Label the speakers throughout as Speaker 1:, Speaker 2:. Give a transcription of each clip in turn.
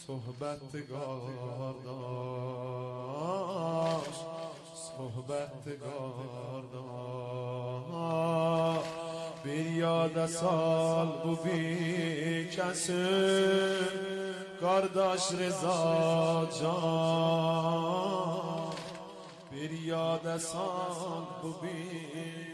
Speaker 1: صحبتگار داشت، صحبتگار داشت. bir yada sal bu bir kesin kardeş Rıza Can. Bir yada sal bu bir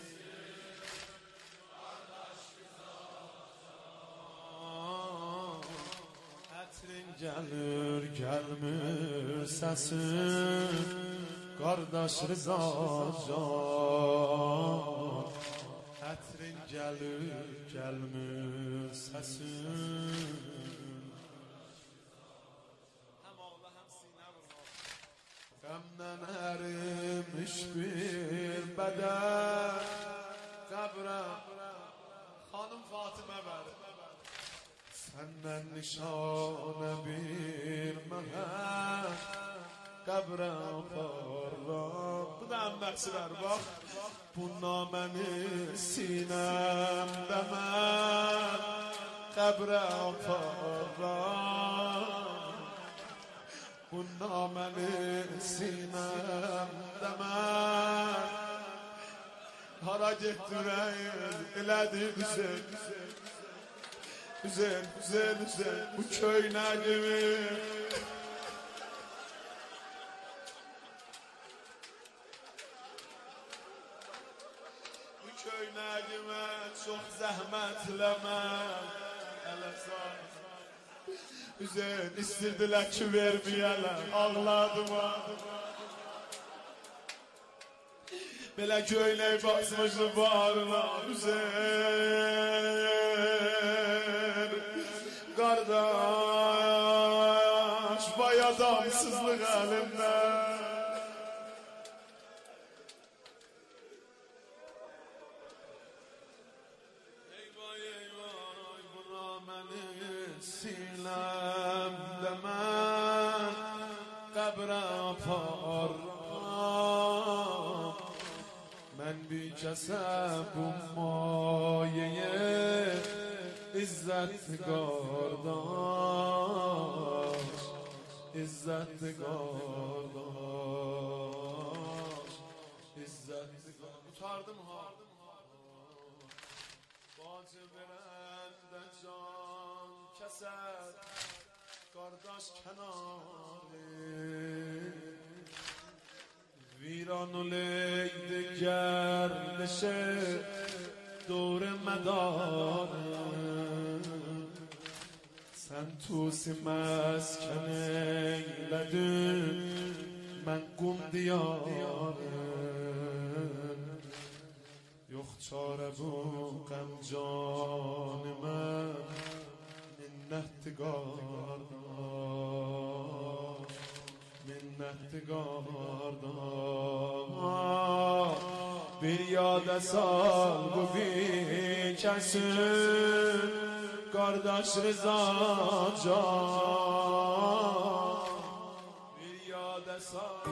Speaker 1: gelir gelmir sesin kardeş Rıza Can. Hatrin gelir gelmir sesin. Hem ağla hem sinem Femden erimiş bir beden kabre Hanım Fatime ver senden nişane bir meher kabre aparlar. Bu da emmeksi ver bak. Bu nameni sinemde ben kabre aparlar. Bu nameni sinemde ben hara gettireyim elədi güzel güzel güzel güzel bu köynəgimi bu köynəgimə çox zəhmətləməm Ələsan Hüseyin istirdilər ki verməyələr ağladım belə köynək basmışdı bağrına Hüseyin kardeş vay adamsızlık elimden eyvay eyvay buna beni sinemde ben kabre aparam. Ben bir kəsəbum mayeye İzzət qardaş, İzzət qardaş, İzzət qardaş. Utardım ha. Bacı verəndə can kəsər, qardaş kənarı. ویران و لید گردش دور مدارم sen توسی مسکن ایلدün من قم diyarım yok çare bu qəm canıma minnəttiqar minnettigar bir yada sal bu bir kesin kardeş Rıza Can. Bir yada sal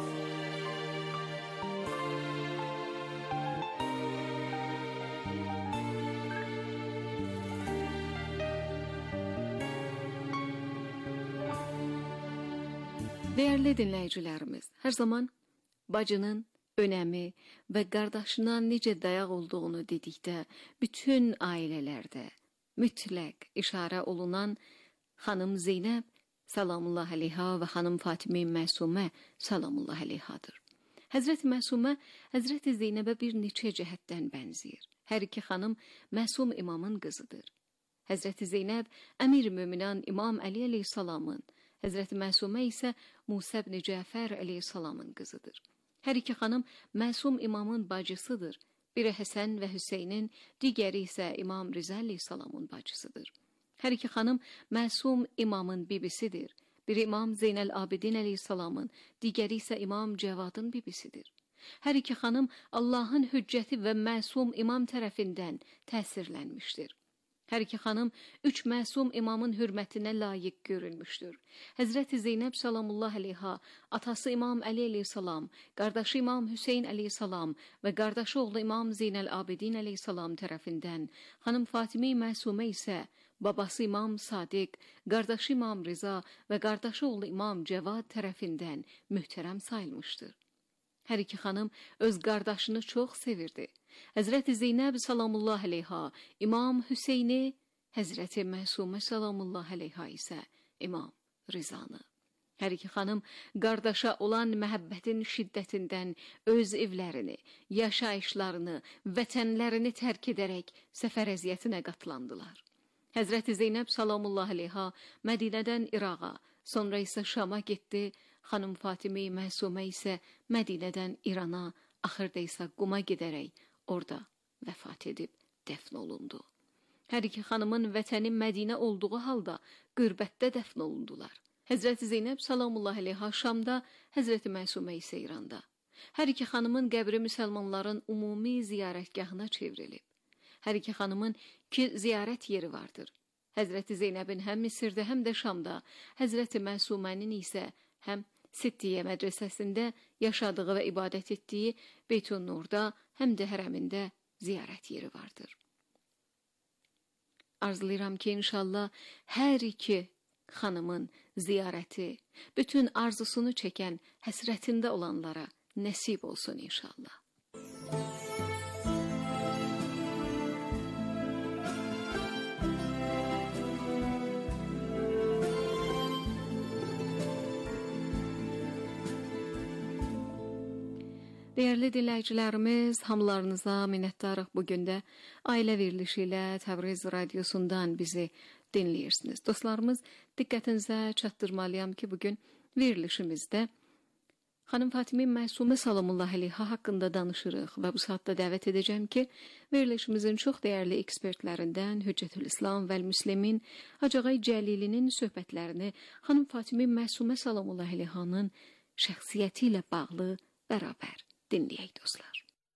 Speaker 2: Değerli dinləyicilərimiz, hər zaman bacının önəmi və qardaşına necə dayaq olduğunu dedikdə, bütün ailələrdə mütləq işarə olunan xanım Zeynəb salamullah əleyha və xanım Fatime Məsumə salamullah əleyhadır. Həzrəti Məsumə Həzrəti Zeynəbə bir neçə cəhətdən bənzəyir. Hər iki xanım Məsum imamın qızıdır. Həzrəti Zeynəb Əmir-i-Möminən İmam Əli əleyhissalamın, Həzrəti Məsumə isə Musa ibn Cəfər əleyhissalamın qızıdır. Hər iki xanım Məsum imamın bacısıdır. Biri Həsən və Hüseynin, digəri isə İmam Rıza əleyhissalamın bacısıdır. Hər iki xanım Məsum imamın bibisidir. Biri İmam Zeynəl Abidin əleyhissalamın, digəri isə İmam Cəvadın bibisidir. Hər iki xanım Allahın hüccəti və Məsum imam tərəfindən təsirlənmişdir. Hər iki xanım üç məsum imamın hürmətinə layiq görülmüşdür. Həzrəti Zeynəb salamullah əleyha, atası İmam Əli əleyhissalam, qardaşı İmam Hüseyn əleyhissalam və qardaşı oğlu İmam Zeynəl Abidin əleyhissalam tərəfindən, xanım Fatime Məsumə isə babası İmam Sadiq, qardaşı İmam Rıza və qardaşı oğlu İmam Cəvad tərəfindən möhtərəm sayılmışdır. Hər iki xanım öz qardaşını çox sevirdi. Həzrəti Zeynəb salamullah əleyha, İmam Hüseyni, Həzrəti Məsumə salamullah əleyha isə İmam Rızanı. Hər iki xanım qardaşa olan məhəbbətin şiddətindən öz evlərini, yaşayışlarını, vətənlərini tərk edərək səfər əziyyətinə qatlandılar. Həzrəti Zeynəb salamullah əleyha Mədinədən İraqa, sonra isə Şama getdi. Xanım Fatimə Məsumə isə Mədinədən İrana, axırda isə Quma gedərək orada vəfat edib dəfn olundu. Hər iki xanımın vətəni Mədinə olduğu halda qürbətdə dəfn olundular. Həzrəti Zeynəb salamullah əleyha Şamda, Həzrəti Məsumə isə İranda. Hər iki xanımın qəbri müsəlmanların ümumi ziyarətgahına çevrilib. Hər iki xanımın 2 ziyarət yeri vardır. Həzrəti Zeynəbin həm Misirdə, həm də Şamda, Həzrəti Məsumənin isə həm Sittiyyə mədrəsəsində yaşadığı və ibadət etdiyi Beytun Nurda, həm də hərəmində ziyarət yeri vardır. Arzulayıram ki, inşallah hər iki xanımın ziyarəti, bütün arzusunu çəkən, həsrətində olanlara nəsib olsun inşallah. Değerli dinləyicilərimiz, hamılarınıza minnətdarıq bugün də ailə verilişi ilə Təbriz radiosundan bizi dinləyirsiniz. Dostlarımız, diqqətinizə çatdırmalıyam ki, bugün verilişimizdə Xanım Fatimə Məsumə salamullah əleyha haqqında danışırıq və bu saatda dəvət edəcəm ki, verilişimizin çox dəyərli ekspertlərindən Hüccətülislam və Müslimin Hacağay Cəlilinin söhbətlərini Xanım Fatimə Məsumə salamullah əleyhanın şəxsiyyəti ilə bağlı bərabər dinləyək dostlar.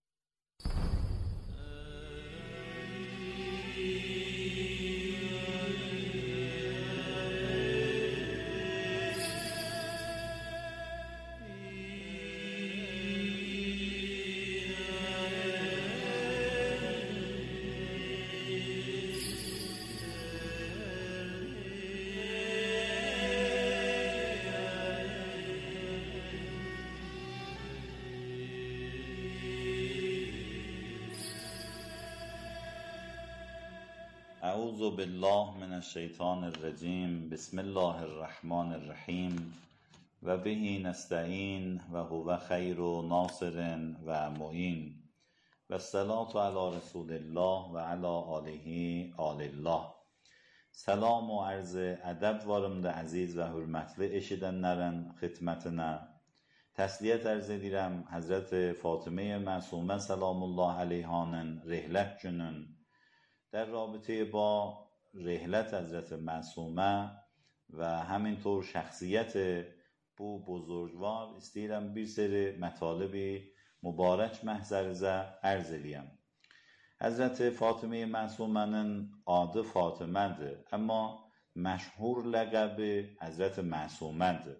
Speaker 3: اعوذ بالله من الشیطان الرجیم بسم الله الرحمن الرحیم و به نستعین و هو خیر ناصر و معین و الصلاة علی رسول الله و علی آله آل الله. Salam و arz ədəb varımda əziz və hürmətli eşidənlərin xidmətinə. Təsliyyət ərz edirəm Həzrət Fatimə Məsumə salamullah əleyhanın rehlət günün. در رابطه با رحلت حضرت معصومه و همینطور شخصیت bu بزرگوار istəyirəm bir seri mətalibi mübarək məhzərizə ərz eləyəm. Həzrət Fatimə Məsumənin adı Fatimədir, amma məşhur ləqəbi Həzrət Məsumədir.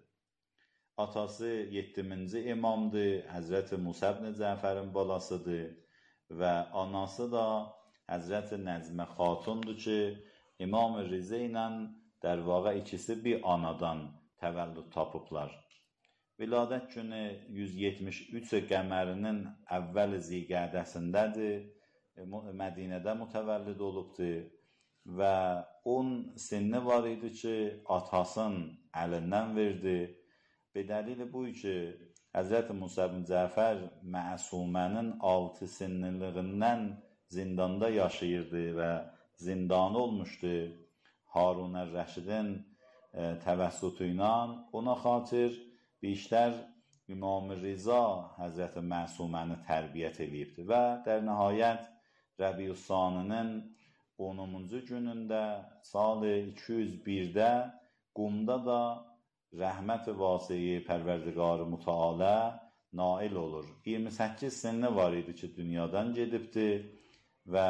Speaker 3: Atası 7-ci imamdır, Həzrət Musa ibn Cəfərin balasıdır və anası da Həzrət Nəzmə Xatundur ki, İmam Rıza ilə در واقع ikisi bir anadan təvəllüd tapıblar. Viladət günü 173 qəmərinin əvvəl zilqədəsindədir, Mədinədə mütəvəllid olubdur və 10 sinni var idi ki, atasının əlindən verdi. Be dəlil bu ki, Həzrət Musa ibn Cəfər Məsumənin 6 sinniliğindən zindanda yaşayırdı və zindanı olmuşdu. Harun Rəşidin təvəssütü ilə ona xatir بیشتر İmam Rıza Həzrət Məsuməni tərbiyyət eləyibdi və در nəhayət Rəbiüs-Saninin 10-cu günündə sal 201-də Qumda da rəhmət vasiyi Pərverdigar-ı Mütealə nail olur. 28 sinni var idi ki, dünyadan gedibdi və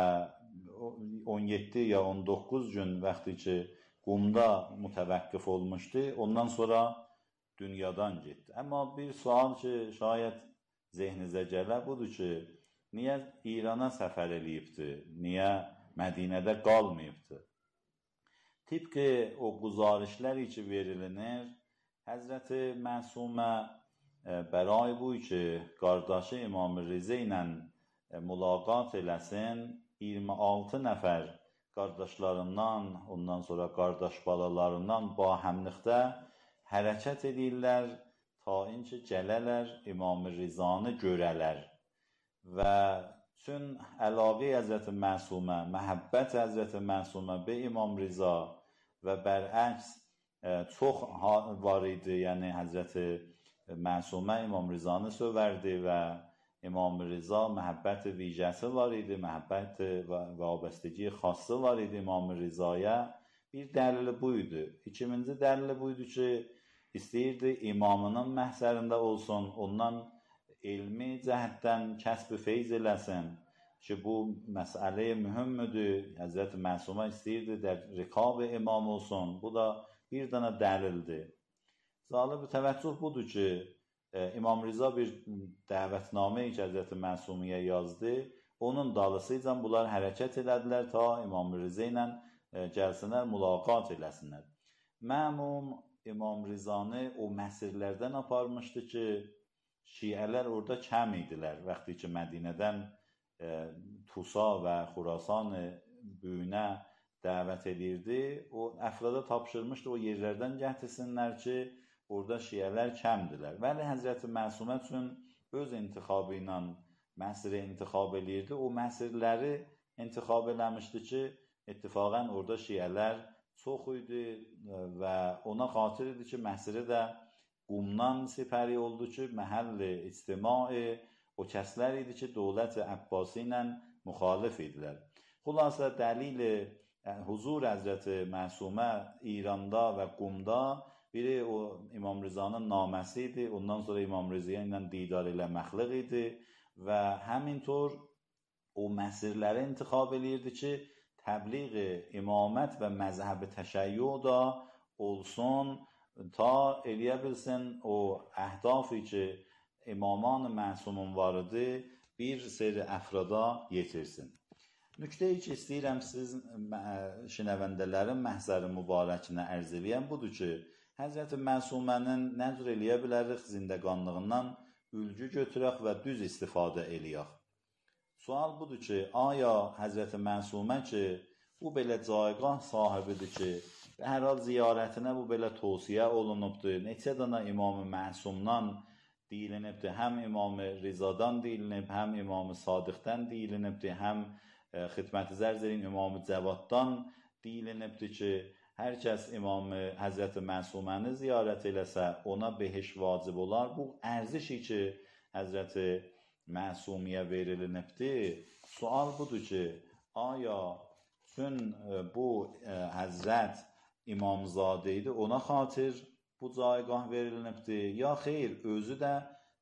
Speaker 3: 17 ya 19 gün vaxtı ki, Qumda mütəvəqqif olmuşdu, ondan sonra dünyadan getdi. Amma bir sual ki, şayət zehninizə gələ budur ki, niyə İrana səfər eləyibdi, niyə Mədinədə qalmayıbdı? Tıpkı o guzarişler içi verilinir. Hazreti Masume برای bu ki qardaşı İmam Riza ilə mülaqat eləsin, 26 nəfər qardaşlarından, ondan sonra qardaş balalarından bahəmlikdə hərəkət edirlər ta ki gələlər İmam Rizanı görələr. Və çün əlaqə Həzrəti Məsumə, məhəbbət Həzrəti Məsumə be İmam Riza və bərəks çox var idi. Yəni Həzrəti Məsumə İmam Rizanı söverdi və İmam Riza məhəbbət vicəsi var idi, məhəbbət və vabestəgi xası var idi İmam Rizaya. Bir dəlili buydu. İkinci dəlili buydu ki, istəyirdi imamının məhzərində olsun, ondan elmi cəhətdən kəsb-i feyz eləsin ki, bu məsələ mühümdür. Həzrəti Məsumə istəyirdi də rikab imam olsun. Bu da bir dənə dəlildir. Zalib təvəccüh budur ki, İmam Riza bir dəvətnamə ki, Həzrəti Məsumiyə yazdı. Onun dalısıyla bunlar hərəkət elədilər ta İmam Riza ilə gəlsinlər, mülaqat eləsinlər. Məmum İmam Rizanı o məsirlərdən aparmışdı ki, Şiələr orada kəm idilər. Vaxtı ki, Mədinədən Tusa və Xurasan büyünə dəvət edirdi. O əfrada tapşırmışdı, o yerlərdən gətirsinlər ki, orada Şiələr kəmdilər. Vəli Həzrəti Məsumə üçün öz intixabı ilə məsiri intixab edirdi. O məsirləri intixab eləmişdi ki, ittifaqən orada Şiələr çox idi və ona xatir idi ki, məsiri də Qumdan sipəri oldu ki, məhəlli ictimai o kəslər idi ki, dövlət Əbbasi ilə müxalif idilər. Xülasə dəlili huzur Həzrəti Məsumə İranda və Qumda biri o İmam Rizanın naməsi idi, ondan sonra İmam Riza ilə didar eləməkliq idi və həmintor o məsirləri intixab edirdi ki, təbliğ imamət və məzhəb-i təşəyyü da olsun, ta eləyə bilsin o əhdafı ki, imaman məsumun var idi, bir seri əfrada yetirsin. Nüktəyi ki, istəyirəm siz şinəvəndələrin məhzəri mübarəkinə ərz eləyəm budur ki, Həzrəti Məsumənin nəzr eləyə bilərik zindəqanlığından ülgü götürək və düz istifadə eləyək. Sual budur ki, aya Həzrəti Məsumə ki, bu belə caygah sahibidir ki, hər hal ziyarətinə bu belə tövsiyə olunubdur, neçə dana İmam-ı Məsumdan deyilinibdir, həm İmam-ı Rizadan deyilib, həm İmam-ı Sadiqdən deyilinibdir, həm xidməti zərzerin İmam-ı Cəvaddan deyilinibdir ki, hər kəs İmam-ı Həzrəti Məsuməni ziyarət eləsə, ona behiş vacib olar. Bu ərzişi ki, Həzrəti Məsumiyə verilinibdir. Sual budur ki, aya çün bu Həzrət İmamzadə idi, ona xatir bu caygah verilinibdir, ya xeyr, özü də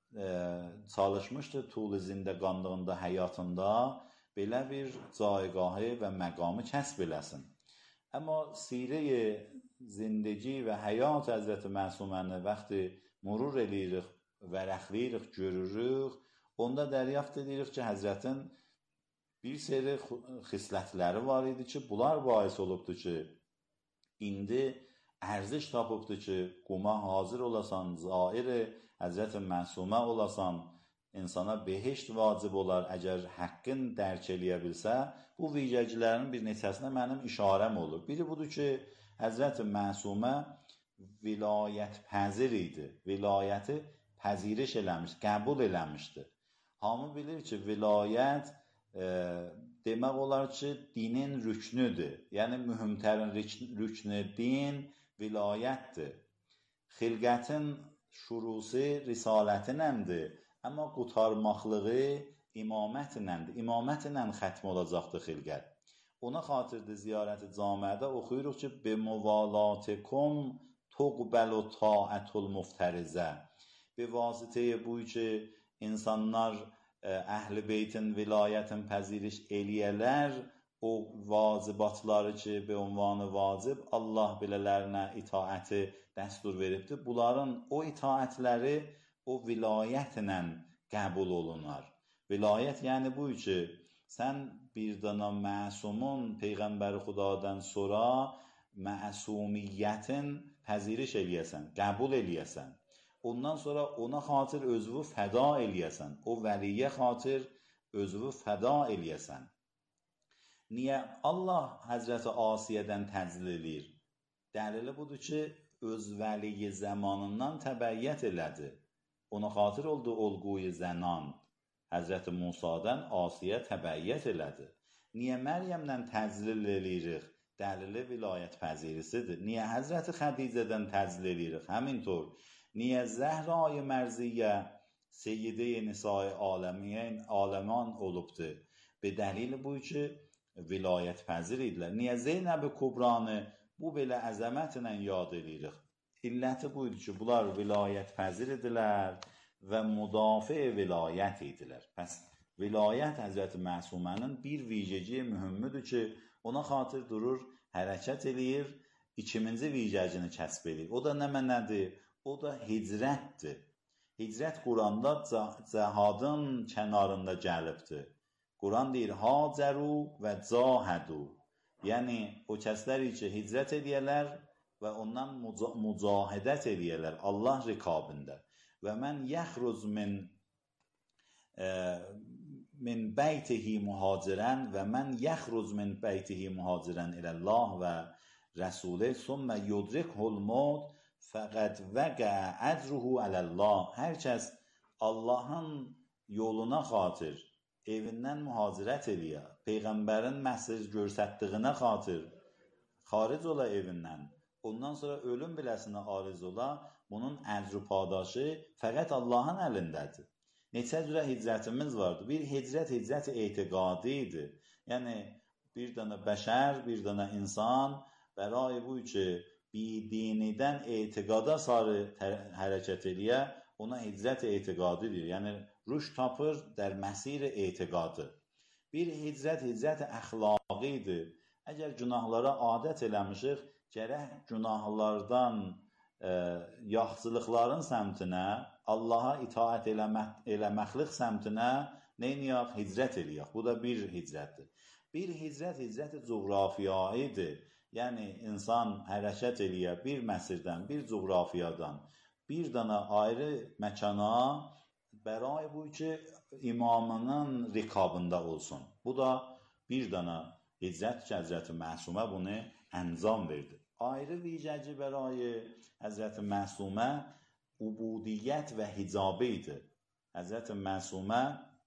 Speaker 3: çalışmışdı tul-i zindəqanlığında, həyatında belə bir caygahı və məqamı kəsb eləsin. Amma sirə-i zindəgi və həyat Həzrəti Məsuməni vaxtı murur eləyirik, vərəxləyirik, görürük, onda dəryaft edirik ki, Həzrətin bir seri xislətləri var idi ki, bunlar bahis olubdur ki, indi ərziş tapıbdır ki, quma hazır olasan, zairi Həzrəti Məsumə olasan, insana behişt vacib olar, əgər həqqin dərk eləyə bilsə, bu vicəcilərin bir neçəsinə mənim işarəm olur. Biri budur ki, Həzrəti Məsumə vilayət pəzir idi, vilayəti pəziriş eləmiş, qəbul eləmişdir. Hamı bilir ki, vilayət demək olar ki, dinin rüknüdür. Yəni, mühümtərin rüknü din vilayətdir. Xilqətin şurusi risalətinəndir. Amma qutarmaqlığı imamətlə xətm olacaqdır xilqət. Ona xatirdir ziyarət-i camiədə oxuyuruq ki, بِمُوَالَاتِكُمْ تُقْبَلُ طَاعَةُ الْمُفْتَرِزَةِ Bi vasitəyə bu ki, insanlar əhl-i beytin, vilayətin pəziriş eləyələr, o vacibatları ki, be ünvanı vacib, Allah belələrinə itaəti dəstur veribdir. Bunların o itaətləri o vilayətlə qəbul olunar. Vilayət yəni bu ki, sən bir dana məsumun Peyğəmbəri Xudadan sonra məsumiyyətin pəziriş eləyəsən, qəbul eləyəsən. Ondan sonra ona xatir özünü fəda eləyəsən. O vəliyə xatir özünü fəda eləyəsən. Niyə Allah Həzrəti Asiyədən təzil eləyir? Dəlili budur ki, öz vəliyi zamanından təbəyyət elədi. Ona xatir oldu olğuyu zənan. Həzrəti Musadan Asiyə təbəyyət elədi. Niyə Məryəmdən təzil eləyirik? Dəlili vilayət pəzirisidir. Niyə Həzrəti Xədicədən təzil eləyirik? Həmintor. Niyə Zəhra-i Mərziyə Seyyid-i Nisai aləman olubdur? Be dəlili bu ki, vilayət pəzir idilər. Niyə Zeynəb-i Kubranı bu belə əzəmətlə yad edirik? İlləti buydu ki, bunlar vilayət pəzir idilər və müdafiə vilayət idilər. Pəs vilayət Həzrəti Məsumənin bir vicəci mühümmidir ki, ona xatir durur, hərəkət eləyir, ikinci vicəcini kəsb edir. O da nə mənədir? O da hicrətdir. Hicrət Quranda cəhadın kənarında gəlibdir. Quran deyir, hacəru və cahədu. Yəni, o kəslər ki, hicrət edəyələr və ondan mücahidət edəyələr Allah rikabində. Və mən yəxruz min bəytihi muhacirən və mən yəxruz min bəytihi muhacirən iləllah və rəsulə sümmə yudrikhul mevt fəqəd vəqə əcruhu ələllah. Hər kəs Allahın yoluna xatir evindən mühacirət eləyə, Peyğəmbərin məsaj görsətdiyinə xatir xaric ola evindən, ondan sonra ölüm biləsinə ariz ola, bunun əcr padaşı fəqət Allahın əlindədir. Neçə cürə hicrətimiz vardır. Bir hicrət etiqadi idi. Yəni, bir dənə bəşər, bir dənə insan bərai bu ki, bidinidən etiqada sarı hərəkət eləyə, ona hicrət etiqadi deyir. Yəni, rüş tapır der məsir etiqadı. Bir hicrət əxlaqidir. Əgər günahlara adət eləmişik, gərək günahlardan yaxşılıqların səmtinə, Allaha itaət eləməklik səmtinə neyniyək? Hicrət eləyək. Bu da bir hicrətdir. Bir hicrət coğrafiyaidir. Yəni, insan hərəkət eləyə bir məsirdən, bir coğrafiyadan, bir dana ayrı məkana bərai bu ki, imamının rikabında olsun. Bu da bir dana hicrət ki, Həzrəti Məsumə bunu əncam verdi. Ayrı vicəci bərai Həzrəti Məsumə ubudiyyət və hicabı idi. Həzrəti Məsumə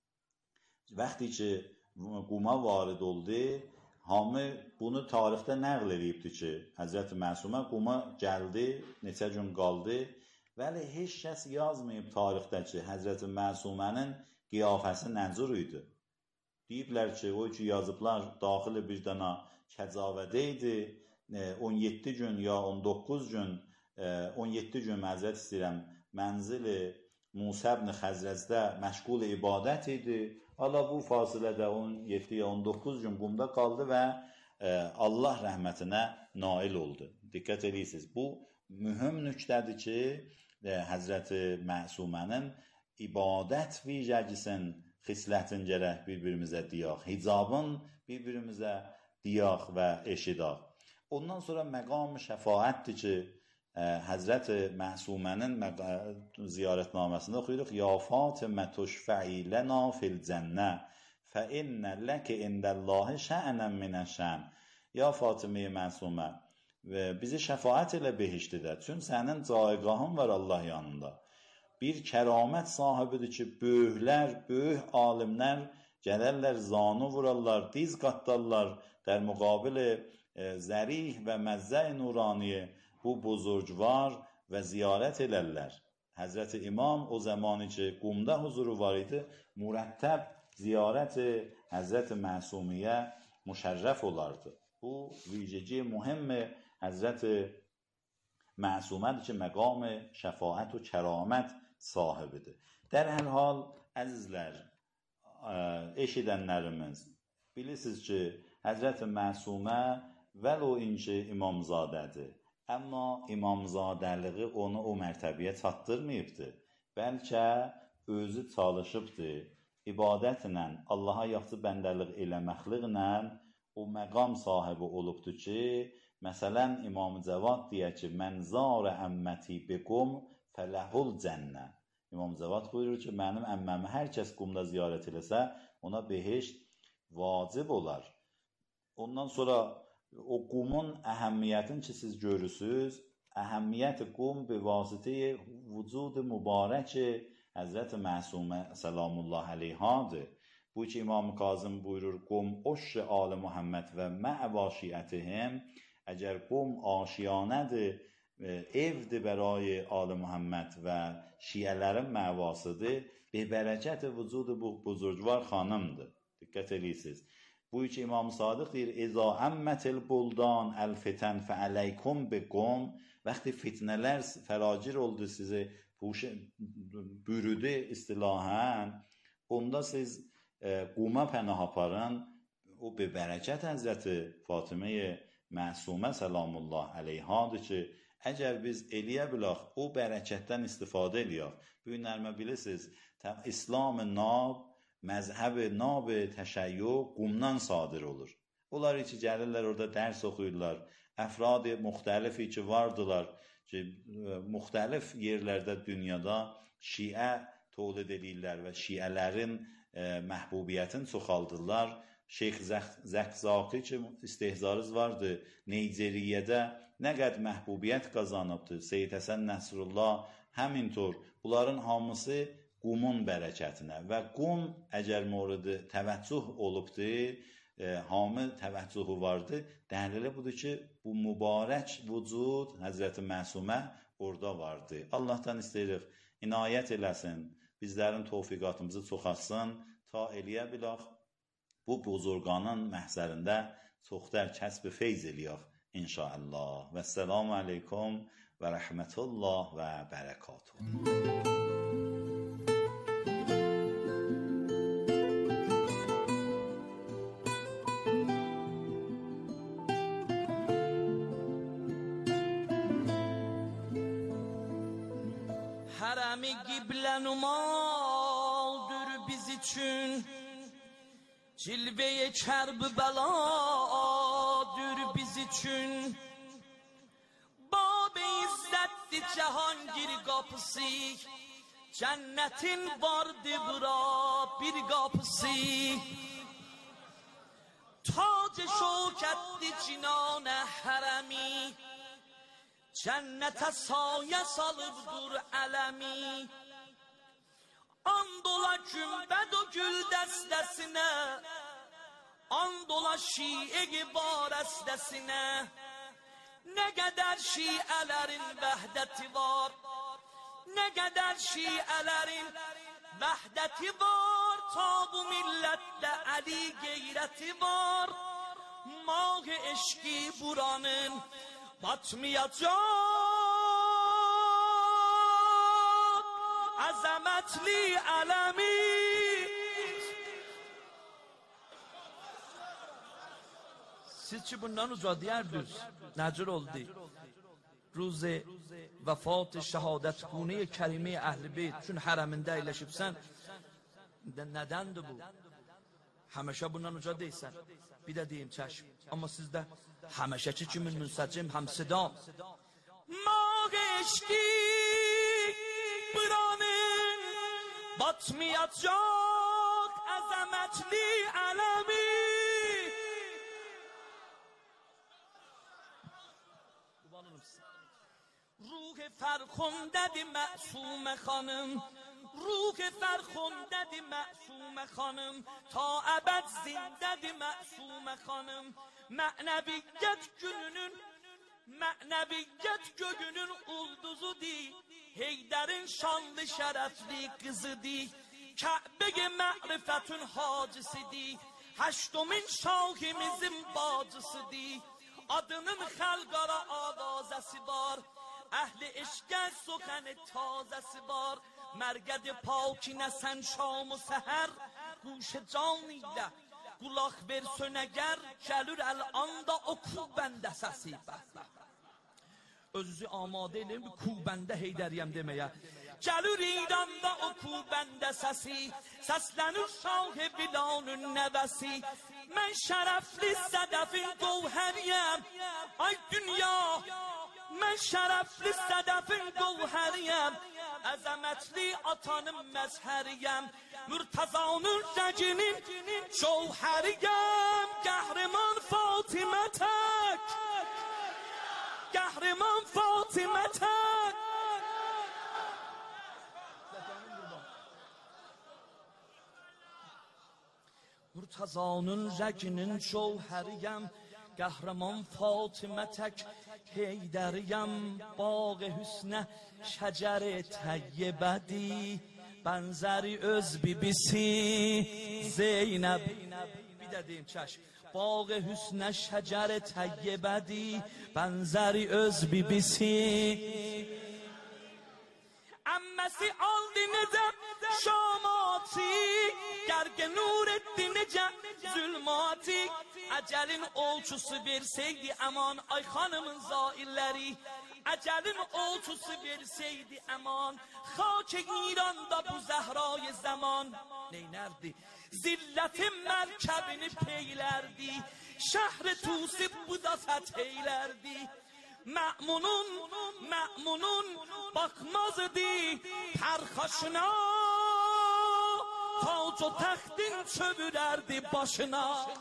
Speaker 3: vaxtı ki, quma varid oldu, hamı bunu tarixdə nəql edibdir ki, Həzrəti Məsumə quma gəldi, neçə gün qaldı, vəli heç kəs yazmayıb tarixdə ki, Həzrəti Məsumənin qiyafəsi nəcür idi. Deyiblər ki, o ki yazıblar, daxili bir dana kəcavədə idi, 17 gün ya 19 gün, 17 gün məzrət istəyirəm, mənzili Musa ibn Xəzrəzdə məşğul ibadət idi. Hala bu fasilədə 17 ya 19 gün qumda qaldı və Allah rəhmətinə nail oldu. Diqqət edirsiniz. Bu mühüm nüqtədir ki, Həzrəti Məsumənin ibadət vicəcisin xislətin gərək bir-birimizə deyək, hicabın bir-birimizə deyək və eşidək. Ondan sonra məqam şəfaətdir ki, Həzrəti Məsumənin ziyarətnaməsində oxuyuruq, Ya Fatimə tuşfə'i lənə fil cənnə fə innə ləkə indəllahi şə'nən minəşən. Ya Fatimə Məsumə, bizi şəfaət elə behişdidə, çünki sənin caigahın var Allah yanında. Bir kəramət sahibidir ki, böyük alimlər gələrlər, zanı vurarlar, diz qatlarlar, der müqabili zərih və məzzə-i nuraniyə bu buzurgvar və ziyarət elərlər. Həzrəti İmam o zamanı ki, qumda huzuru var idi, mürəttəb ziyarəti Həzrəti Məsumiyə müşərrəf olardı. Bu, vicəci mühimmi Həzrəti Məsumədir ki, məqam şəfaət və kəramət sahibidir. Dər hər hal, əzizlər, eşidənlərimiz, bilirsiniz ki, Həzrəti Məsumə vəl o inki imamzadədir. Amma imamzadəliği onu o mərtəbəyə çatdırmayıbdır. Bəlkə özü çalışıbdır. İbadətlə, Allaha yaxşı bəndəlik eləməkliklə o məqam sahibi olubdur ki, Məsələn, İmam Cəvad deyir ki, mən zar əmməti biqum fələhul cənnə. İmam Cəvad buyurur ki, mənim əmməmi hər kəs qumda ziyarət eləsə, ona behişt vacib olar. Ondan sonra o qumun əhəmmiyyətini ki, siz görürsünüz, əhəmmiyyət qum bi vasitə vücud mübarək Həzrət Məsumə səlamullah əleyhadır. Bu ki, İmam Kazım buyurur, qum oşr ali Muhammed və mə'vaşiətihim. Əgər qum aşiyanədir, evdir برای آل محمد و şiələrin məvasıdır, bebərəkət vücudu bu buzurgvar xanımdır. Diqqət edirsiniz. Bu ki İmam Sadiq deyir, İza əmmətil buldan əl-fitən fəələykum biqum. Vəqti fitnələr fəracir oldu sizi, bürüdü istilahən, onda siz quma pənah aparın. O bebərəkət Həzrəti Fatıməyə Məsumə səlamullah əleyhadır ki, əgər biz eləyə bilək, o bərəkətdən istifadə eləyək. Bu günlərmə bilirsiniz, İslam nab, məzhəb nab təşəyyü qumdan sadir olur. Onlar ki, gəlirlər orada dərs oxuyurlar. Əfrad müxtəlifi ki, vardılar ki, müxtəlif yerlərdə dünyada şiə tövlid edirlər və şiələrin məhbubiyyətini çoxaldırlar. Şeyx Zəqzaqi ki, istehzarız vardı, Niceriyədə nə qədər məhbubiyyət qazanıbdır, Seyyid Həsən Nəsrullah, həmintor, bunların hamısı qumun bərəkətinə və qum əgər moridi təvəccüh olubdur, hamı təvəccühü vardır, dəlili budur ki, bu mübarək vücud Həzrəti Məsumə orada vardır. Allahdan istəyirik, inayət eləsin, bizlərin tövfiqatımızı çoxalsın, ta eləyə bilək, bu buzurganın məhzərində çoxdər kəsb feyz eləyək inşallah. Və səlamu aleykum və rəhmətullah və bərəkatuhu.
Speaker 4: Hərəmi qiblə numadır biz üçün, cilveye kərb-i bəladır biz üçün. Bab-ı izzətdir cəhangir qapısı, cənnətin vardır bura bir qapısı. Tac-ı şövkətdir cinanə hərəmi, cənnətə sayə salıbdır ələmi. And ola günbəd o gül dəstəsinə, and ola şiə-i barəstəsinə. Nə qədər şiələrin vəhdəti var, nə qədər şiələrin vəhdəti var. Ta bu millətdə əli qeyrəti var. Mağ eşqi buranın batmayacaq. Əzəmətli ələmi. Siz ki bundan uca deyərdiniz, nəcür oldu? Ruz vəfat şəhadət qune kərime əhl-i beyt çün hərəmində əyləşibsən, nədəndir bu? Həməşə bundan uca deysən, bir də deyim çəşm. Amma sizdə həməşəki kimi münsəcim həmsida. Mağ eşqi buranın batmayacaq əzəmətli ələmi. Ruh fərxundədir məsumə xanım, ruh fərxundədir məsumə xanım, ta əbəd zindədir məsumə xanım. Mənəviyyət gününün, mənəviyyət göyünün ulduzudur, Heydərin şanlı şərəfli qızıdır, Kəbəyə mərifətün hacisidir, 8-min şahimizin bacısıdır. Adının xəlqara avazəsi var, əhli eşqə soxəni tazəsi var. Mərqəd pakinə sən şam-ı səhər, quş can ilə qulaq ver sönəgər, gəlür əl-anda o kubəndə səsi. Özünüzü amadə edin, bir kubəndə Heydəriyəm deməyə. Gəlür İranda oku bəndə səsi, səslənir şah-ı bilanın nəvəsi. Mən şərəfli sədəfin qovhəriyəm, ay dünya. Mən şərəfli sədəfin qovhəriyəm, əzəmətli atanın məzhəriyəm. Mürtəzanın rəginin cövhəriyəm, qəhrəman Fatimə tək, qəhrəman Fatimə tək. Mürtəzanın rəginin cövhəriyəm, qəhrəman Fatimə tək. Heydəriyəm, باغ hüsnə şəcər təyyibədi, bənzəri öz bibisi Zeynəb. Bir də deyim çəş. باغ hüsnə şəcər təyyibədi, bənzəri öz bibisi. Əmməsi aldı necəm şamati, gərgə Nureddin necəm zülmati. Əcəlin olçusu verseydi aman, ay xanımın zailləri. Əcəlin olçusu verseydi aman, xak İranda bu zəhray zaman. Neynərdi? Zillətin mərkəbini peylərdi, şəhri Tusi bu da fəth eylərdi. Mə'munun baxmazdı pərxaşına, tac o təxtin çövürərdi başına.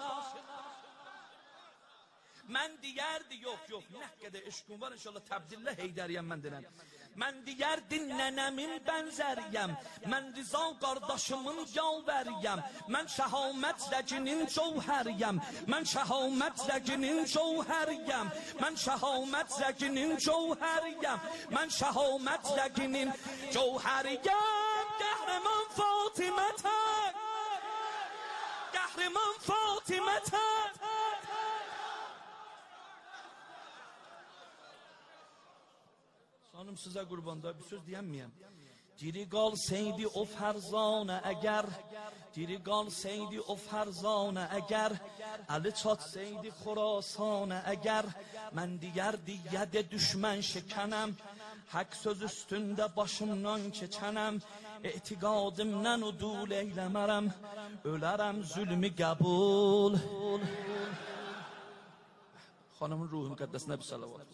Speaker 4: Mən deyərdi, yox, nə qədər eşqim var, inşallah təbdillə Heydəriyəm mən denəm. Mən deyərdi nənəmin bənzəriyəm, mən Rıza qardaşımın yalvəriyəm. Mən şəhamət rəginin cövhəriyəm, mən şəhamət rəginin cövhəriyəm. Mən şəhamət rəginin cövhəriyəm, mən şəhamət rəginin cövhəriyəm. Qəhrəman Fatimə tək, qəhrəman Fatimə tək. Hanım size qurbanda bir söz deyəmməyəm. Diri qalsaydı o fərzanə əgər, diri qalsaydı o fərzanə əgər, əli çatsaydı Xurasanə əgər, mən deyərdi yədə düşmən şəkənəm, haqq söz üstündə başımdan keçənəm, etiqadımdan udul eyləmərəm, ölərəm zülmü qəbul. Xanımın ruhu müqəddəsinə bir salavat.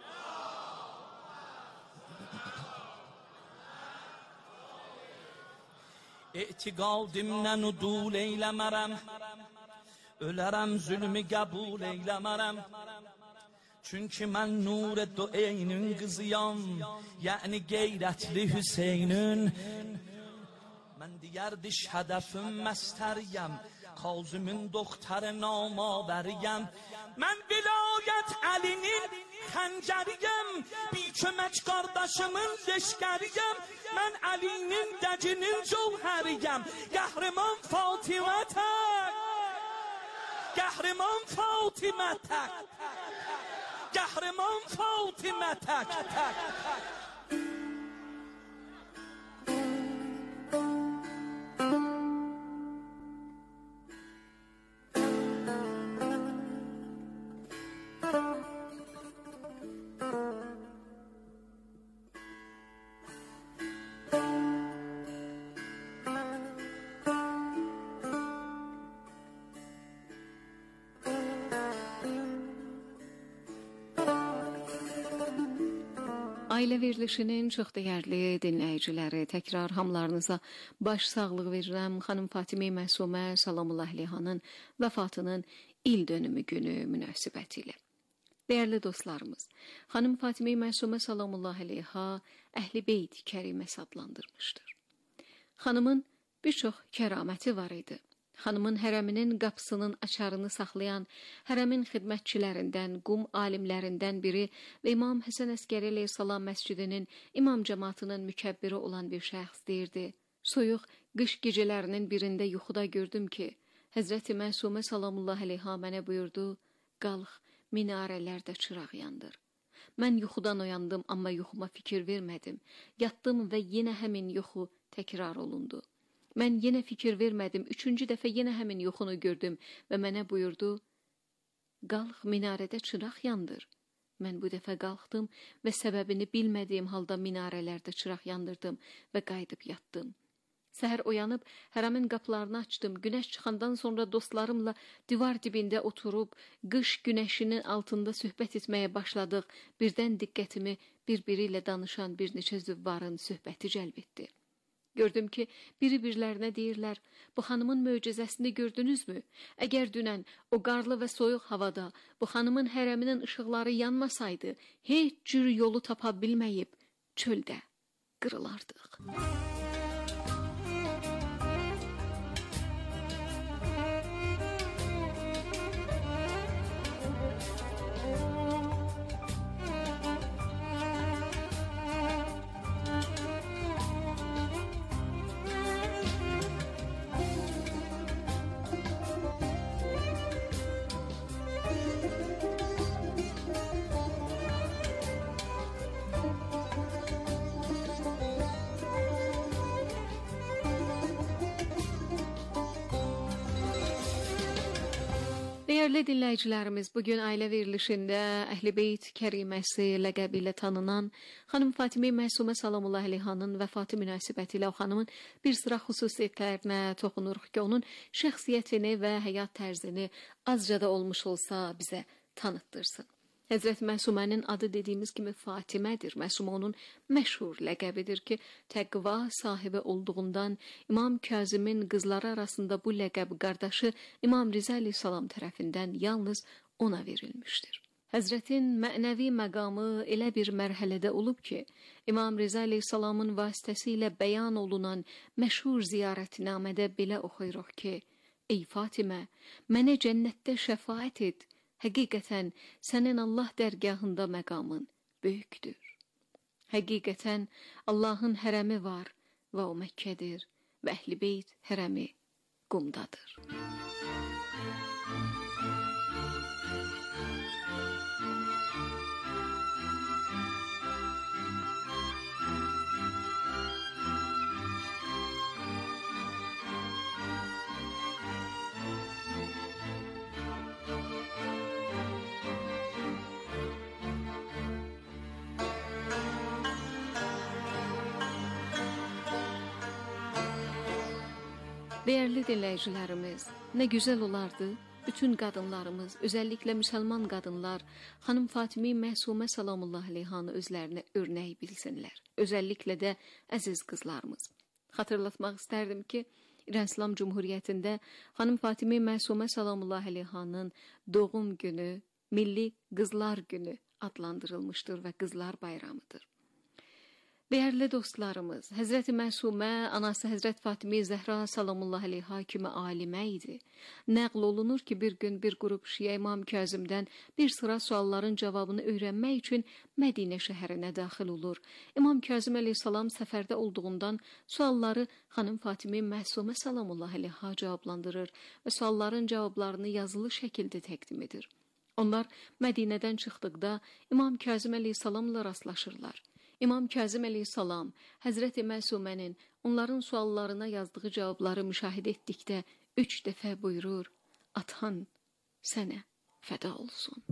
Speaker 4: Etiqadımdan udul eyləmərəm, ölərəm zülmü qəbul eyləmərəm. Çünki mən nur-i Eynin qızıyam, yəni qeyrətli Hüseynin. Mən deyərdiş hədəfim məstəriyəm, Kazımın doktor namavəriyəm. Mən vilayət Əlinin xəncəriyəm, bir kömək qardaşımın leşkəriyəm. Mən Əlinin dəcinin cövhəriyəm, qəhrəman Fatimə tək, qəhrəman Fatimə tək, qəhrəman Fatimə tək.
Speaker 2: Ailə verilişinin çox dəyərli dinləyiciləri, təkrar hamılarınıza baş sağlığı verirəm. Xanım Fatimə Məsumə Salamullah Əleyhanın vəfatının il dönümü günü münasibətilə. Dəyərli dostlarımız, xanım Fatimə Məsumə Salamullah Əleyha Əhl-i Beyt kəriməsi adlandırmışdır. Xanımın bir çox kəraməti var idi. Xanımın hərəminin qapısının açarını saxlayan hərəmin xidmətçilərindən, qum alimlərindən biri və İmam Həsən Əskəri əleyhissalam məscidinin imam cəmaatının mükəbbiri olan bir şəxs deyirdi. Soyuq qış gecələrinin birində yuxuda gördüm ki, Həzrəti Məsumə Salamullah Əleyha mənə buyurdu, qalx, minarələrdə çıraq yandır. Mən yuxudan oyandım, amma yuxuma fikir vermədim. Yatdım və yenə həmin yuxu təkrar olundu. Mən yenə fikir vermədim, 3-cü dəfə yenə həmin yuxunu gördüm və mənə buyurdu, qalx minarədə çıraq yandır. Mən bu dəfə qalxdım və səbəbini bilmədiyim halda minarələrdə çıraq yandırdım və qayıdıb yatdım. Səhər oyanıb hərəmin qapılarını açdım. Günəş çıxandan sonra dostlarımla divar dibində oturub qış günəşinin altında söhbət etməyə başladıq. Birdən diqqətimi bir-biri ilə danışan bir neçə züvvarın söhbəti cəlb etdi. Gördüm ki, biri-birlərinə deyirlər, bu xanımın möcüzəsini gördünüzmü? Əgər dünən o qarlı və soyuq havada bu xanımın hərəminin işıqları yanmasaydı, heç cür yolu tapa bilməyib çöldə qırılardıq. Dəyərli dinləyicilərimiz, bugün ailə verilişində Əhl-i Beyt kəriməsi ləqəbi ilə tanınan xanım Fatime Məsumə Salamullah əleyhanın vəfatı münasibətilə o xanımın bir sıra xüsusiyyətlərinə toxunuruq ki, onun şəxsiyyətini və həyat tərzini azca da olmuş olsa bizə tanıtdırsın. Həzrət Məsumənin adı dediyimiz kimi Fatimədir. Məsumə onun məşhur ləqəbidir ki, təqva sahibi olduğundan İmam Kazımın qızları arasında bu ləqəb qardaşı İmam Riza əleyhissalam tərəfindən yalnız ona verilmişdir. Həzrətin mənəvi məqamı elə bir mərhələdə olub ki, İmam Riza əleyhissalamın vasitəsilə bəyan olunan məşhur ziyarətnamədə belə oxuyuruq ki, ey Fatimə, mənə cənnətdə şəfaət et. Həqiqətən sənin Allah dərgahında məqamın böyükdür. Həqiqətən Allahın hərəmi var və o Məkkədir və Əhl-i Beyt hərəmi Qumdadır. Değerli dinləyicilərimiz, nə gözəl olardı bütün qadınlarımız, özəlliklə müsəlman qadınlar xanım Fatime Məsumə Salamullah əleyhanı özlərinə örnək bilsinlər. Özəlliklə də əziz qızlarımız. Xatırlatmaq istərdim ki, İran İslam Cumhuriyyətində xanım Fatime Məsumə Salamullah əleyhanın doğum günü Milli Qızlar Günü adlandırılmışdır və Qızlar Bayramıdır. Değerli dostlarımız, Həzrəti Məsumə, anası Həzrət Fatime Zəhra Salamullah əleyha kimi alimə idi. Nəql olunur ki, bir gün bir qrup Şiə İmam Kazım'dan bir sıra sualların cavabını öyrənmək üçün Mədinə şəhərinə daxil olur. İmam Kazım əleyhissalam səfərdə olduğundan sualları xanım Fatime Məsumə Salamullah əleyha cavablandırır və sualların cavablarını yazılı şəkildə təqdim edir. Onlar Mədinədən çıxdıqda İmam Kazım əleyhissalamla rastlaşırlar. İmam Kazım əleyhissalam Həzrəti Məsumənin onların suallarına yazdığı cavabları müşahidə etdikdə 3 dəfə buyurur, atan sənə fəda olsun.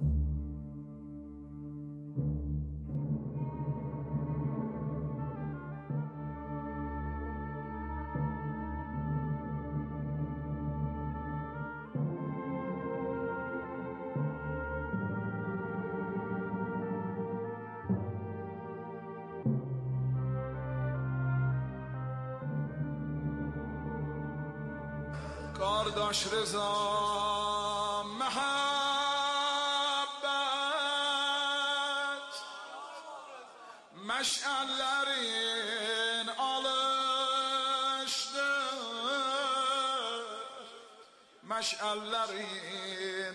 Speaker 1: Kardeş Rıza mehabbet meşallerin alıştır, meşallerin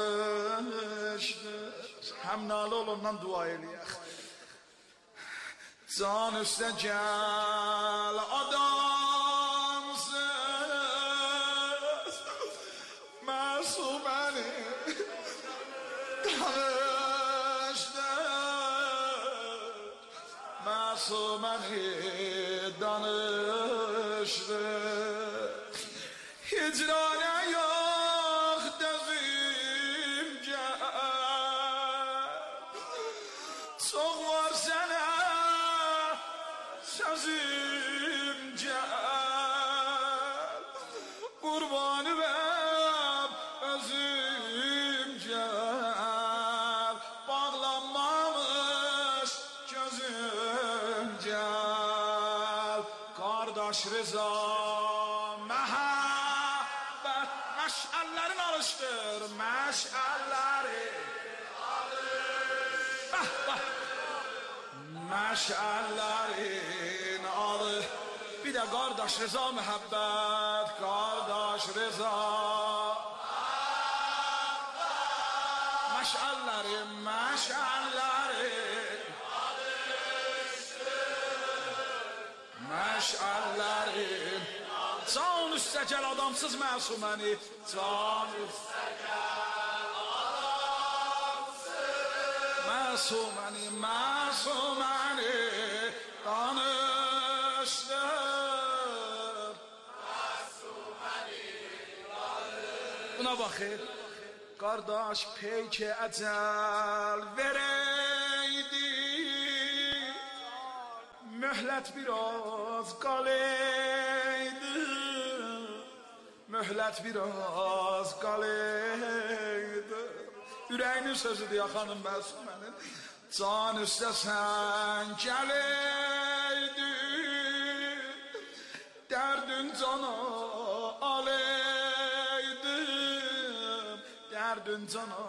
Speaker 1: alıştır. Hem nalı olundan dua eləyək. Can üstə gəl adam Məsuməni danışdır. Hicranə yox dözüm gəl, sözüm gel Kurbanı ver özüm gel Bağlanmamış gözüm gel Kardeş Rıza mehabbet meşallerin alıştır meşalleri Meşallerin alı Bir de kardeş Rıza mehabbet Kardeş Rıza Meşallerin Meşallerin Can üstə gəl adamsız məsuməni Can üstə gəl adamsız Məsuməni danışdır Buna baxır Qardaş peyki əcəl verəydi Möhlət biraz qaləydi Möhlət biraz qaləydi Ürəyinin sözüdür ya xanım Məsumənin Can üstə sən gələydi Dərdün cana aləydi Dərdün cana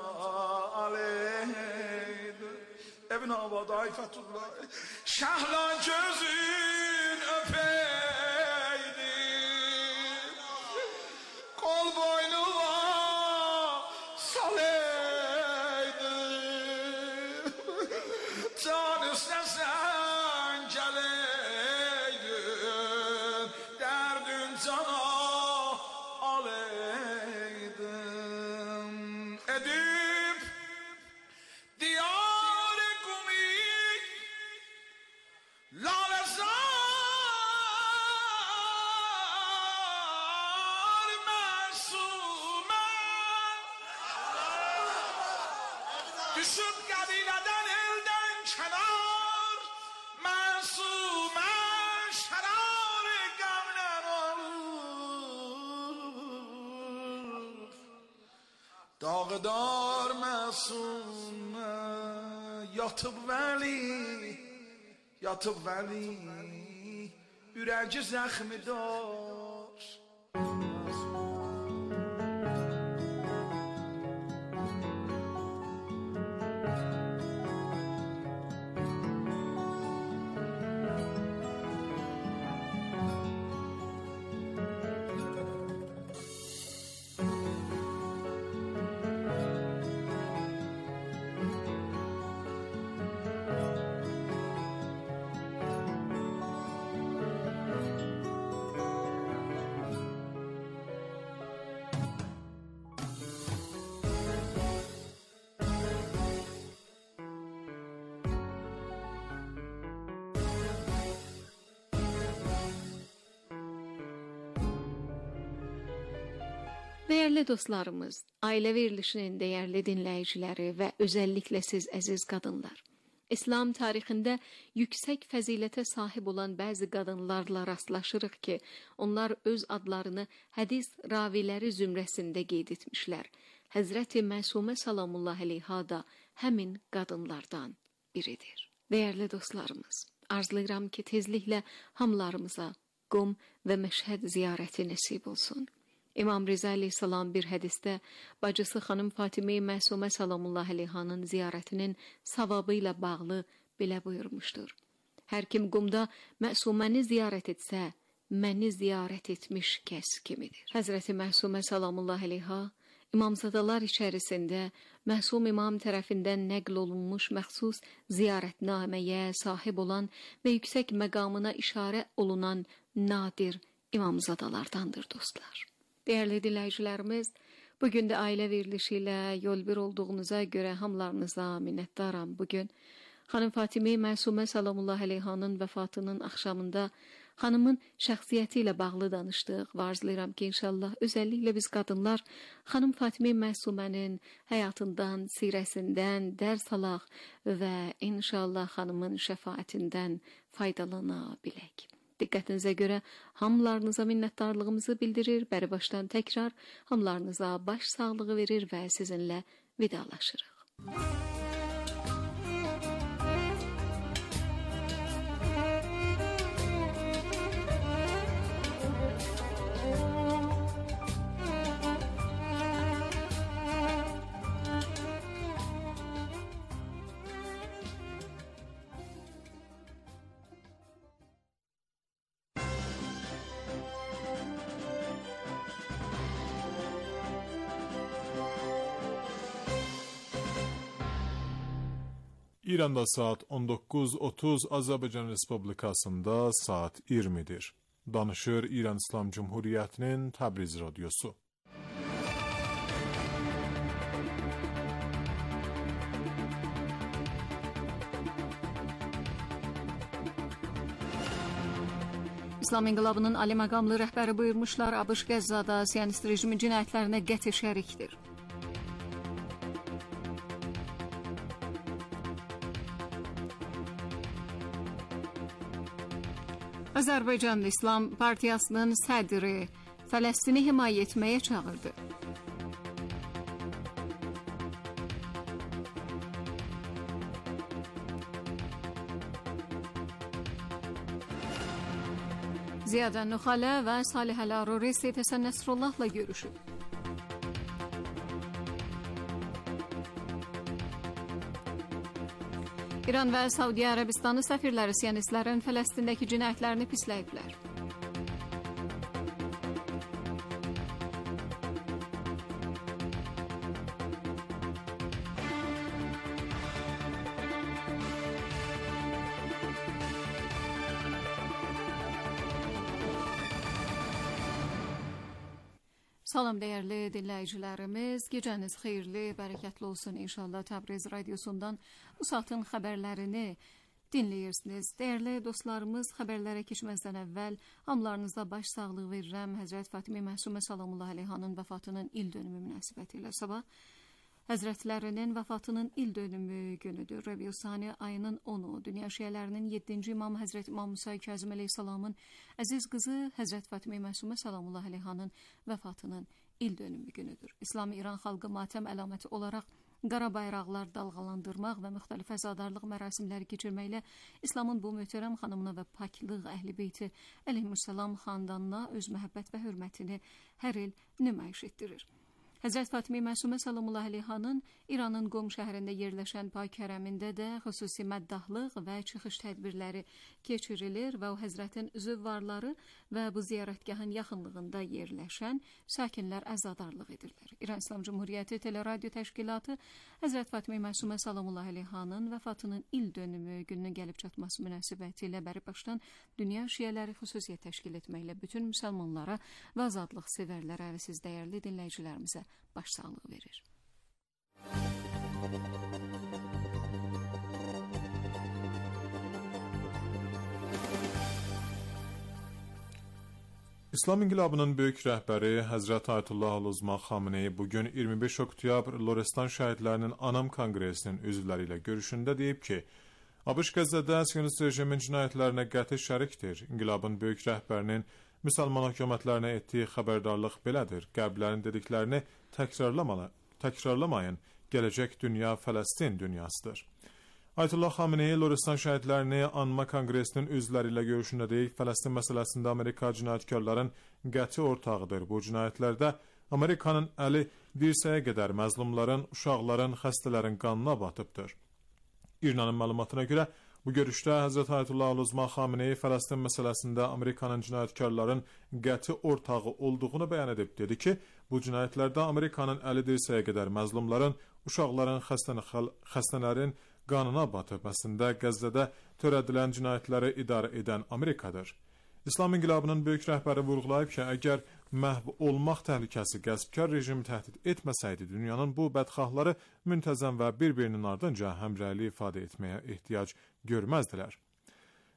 Speaker 1: aləydi Evin abad Ayfətullah Şəhlan gözün öpəydi Qol boynuma saləydi Can üstə sən gələydin Dərdün cana aleydin Edib diyar qumi Lalezar məsumən Düşüb qəbilədən eldən kənar Məsumən şərarı qəmlər olur Dağdar məsumən Yatıb vəli Ürəci zəxmidar
Speaker 2: Değerli dostlarımız, Ailə Verilişinin değerli dinləyiciləri və özəlliklə siz əziz qadınlar. İslam tarixində yüksək fəzilətə sahib olan bəzi qadınlarla rastlaşırıq ki, onlar öz adlarını hədis raviləri zümrəsində qeyd etmişlər. Həzrəti Məsumə salamullah əleyha da həmin qadınlardan biridir. Değerli dostlarımız, arzulayıram ki, tezliklə hamılarımıza Qum və Məşhəd ziyarəti nəsib olsun. İmam Rıza əleyhissalam bir hədisdə bacısı xanım Fatimə Məsumə salamullah əleyhanın ziyarətinin savabı ilə bağlı belə buyurmuşdur. Hər kim Qumda Məsuməni ziyarət etsə, məni ziyarət etmiş kəs kimidir. Həzrəti Məsumə salamullah əleyha İmamzadalar içərisində Məsum İmam tərəfindən nəql olunmuş məxsus ziyarətnaməyə sahib olan və yüksək məqamına işarə olunan nadir imamzadalardandır dostlar. Değerli dinləyicilərimiz, bugün də ailə verilişi ilə yol bir olduğunuza görə hamılarınıza minnətdaram. Bugün xanım Fatimə Məsumə salamullah əleyhanın vəfatının axşamında Xanımın şəxsiyyəti ilə bağlı danışdıq. Arzulayıram ki, inşallah özəlliklə biz qadınlar xanım Fatime Məsumənin həyatından, sirəsindən dərs alaq və inşallah xanımın şəfaətindən faydalana bilək. Diqqətinizə görə hamılarınıza minnətdarlığımızı bildirir, bəri başdan təkrar hamılarınıza baş sağlığı verir və sizinlə vidalaşırıq.
Speaker 5: İranda saat 19:30, Azərbaycan Respublikasında saat 20'dir. Danışır İran İslam Cumhuriyyətinin Təbriz Radyosu.
Speaker 2: İslam İnqilabının ali məqamlı rəhbəri buyurmuşlar, ABŞ Qəzzada Siyonist rejimin cinayətlərinə qəti şərikdir. Azərbaycan İslam Partiyasının sədri Fələstini himayə etməyə çağırdı. Ziyadə Nuxalə və Salih Əl-Aruri Seyid Həsən Nəsrullahla görüşüb. İran və Saudiya Ərəbistanı səfirləri siyonistlərin Fələstindəki cinayətlərini pisləyiblər. Salam dəyərli dinləyicilərimiz, gecəniz xeyirli, bərəkətli olsun inşallah. Təbriz Radyosundan bu saatin xəbərlərini dinləyirsiniz. Dəyərli dostlarımız, xəbərlərə keçməzdən əvvəl hamılarınıza baş sağlığı verirəm. Həzrət Fatime Məsumə Salamullah Əleyhanın vəfatının il dönümü münasibətilə sabah Həzrətlərinin vəfatının il dönümü günüdür. Rəbiusani ayının 10-u, dünya şiələrinin 7-ci imam Həzrət İmam Musa Kazım əleyhissalamın əziz qızı Həzrət Fatime Məsumə Salamullah Əleyhanın vəfatının il dönümü günüdür. İslami İran xalqı matəm əlaməti olaraq qara bayraqlar dalğalandırmaq və müxtəlif əzadarlıq mərasimləri keçirməklə İslamın bu möhtərəm xanımına və paklıq əhl-i beyti əleyhissalam xandanına öz məhəbbət və hörmətini hər il nümayiş etdirir. Həzrət Fatime Məsumə Salamullah Əleyhanın İranın Qom şəhərində yerləşən pak hərəmində də xüsusi məddahlıq və çıxış tədbirləri keçirilir və o Həzrətin züvvarları və bu ziyarətgahın yaxınlığında yerləşən sakinlər əzadarlıq edirlər. İran İslam Cumhuriyyəti Teleradyo Təşkilatı Həzrət Fatime Məsumə Salamullah Əleyhanın vəfatının il dönümü gününün gəlib çatması münasibəti ilə bəri başdan dünya şiələri xüsusiyyət təşkil etməklə bütün müsəlmanlara və azadlıq sevərlərə və siz dəyərli dinləyicilərimizə başsağlığı verir.
Speaker 5: İslam İnqilabının böyük rəhbəri Həzrət Ayətullah Əl-Uzma Xameneyi bugün 25 oktyabr Lorestan şəhidlərinin Anam Konqresinin üzvləri ilə görüşündə deyib ki, ABŞ Qəzzada Siyonist rejimin cinayətlərinə qəti şərikdir. İnqilabın böyük rəhbərinin müsəlman hökumətlərinə etdiyi xəbərdarlıq belədir. Qərblərin dediklərini təkrarlamayın. Gələcək dünya Fələstin dünyasıdır. Ayətullah Xameneyi Lorestan şəhidlərini Anma Konqresinin üzvləri ilə görüşündə deyib, Fələstin məsələsində Amerika cinayətkarların qəti ortağıdır. Bu cinayətlərdə Amerikanın əli dirsəyə qədər məzlumların, uşaqların, xəstələrin qanına batıbdır. İranın məlumatına görə bu görüşdə Həzrət Ayətullah Əl-Uzma Xameneyi Fələstin məsələsində Amerikanın cinayətkarların qəti ortağı olduğunu bəyan edib. Dedi ki, bu cinayətlərdə Amerikanın əli dirsəyə qədər məzlumların, uşaqların, xəstələrin qanına batıb. Əslində Qəzzədə törədilən cinayətləri idarə edən Amerikadır. İslam İnqilabının böyük rəhbəri vurğulayıb ki, əgər məhv olmaq təhlükəsi qəsbkar rejimi təhdid etməsəydi, dünyanın bu bədxahları müntəzəm və bir-birinin ardınca həmrəyli ifadə etməyə ehtiyac görməzdilər.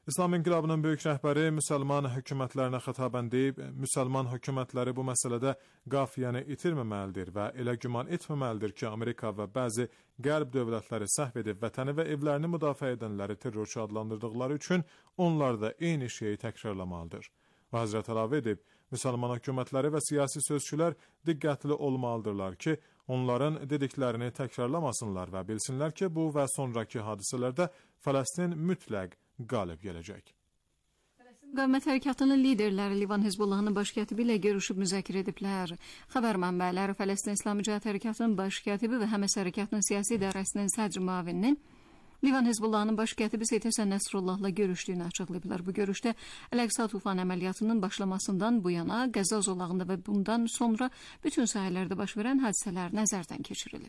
Speaker 5: İslam İnqilabının böyük rəhbəri müsəlman hökumətlərinə xitaban deyib, müsəlman hökumətləri bu məsələdə qafiyəni itirməməlidir və elə güman etməməlidir ki, Amerika və bəzi qərb dövlətləri səhv edib vətəni və evlərini müdafiə edənləri terrorçu adlandırdıqları üçün onlar da eyni şeyi təkrarlamalıdır. Və Həzrət əlavə edib, müsəlman hökumətləri və siyasi sözçülər diqqətli olmalıdırlar ki, onların dediklərini təkrarlamasınlar və bilsinlər ki, bu və sonraki hadisələrdə Fələstin mütləq qalib gələcək.
Speaker 2: Müqavimət hərəkatının liderləri Livan Hizbullahının baş katibi ilə görüşüb müzakirə ediblər. Xəbər mənbələri Fələstin İslam Cəhət Hərəkatının baş katibi və Həməs Hərəkatının siyasi idarəsinin sədr müavininin Livan Hizbullahının baş katibi Seyid Həsən Nəsrullahla görüşdüyünü açıqlayıblar. Bu görüşdə Əl-Əqsa tufan əməliyyatının başlamasından bu yana Qəzza zolağında və bundan sonra bütün sahələrdə baş verən hadisələr nəzərdən keçirilib.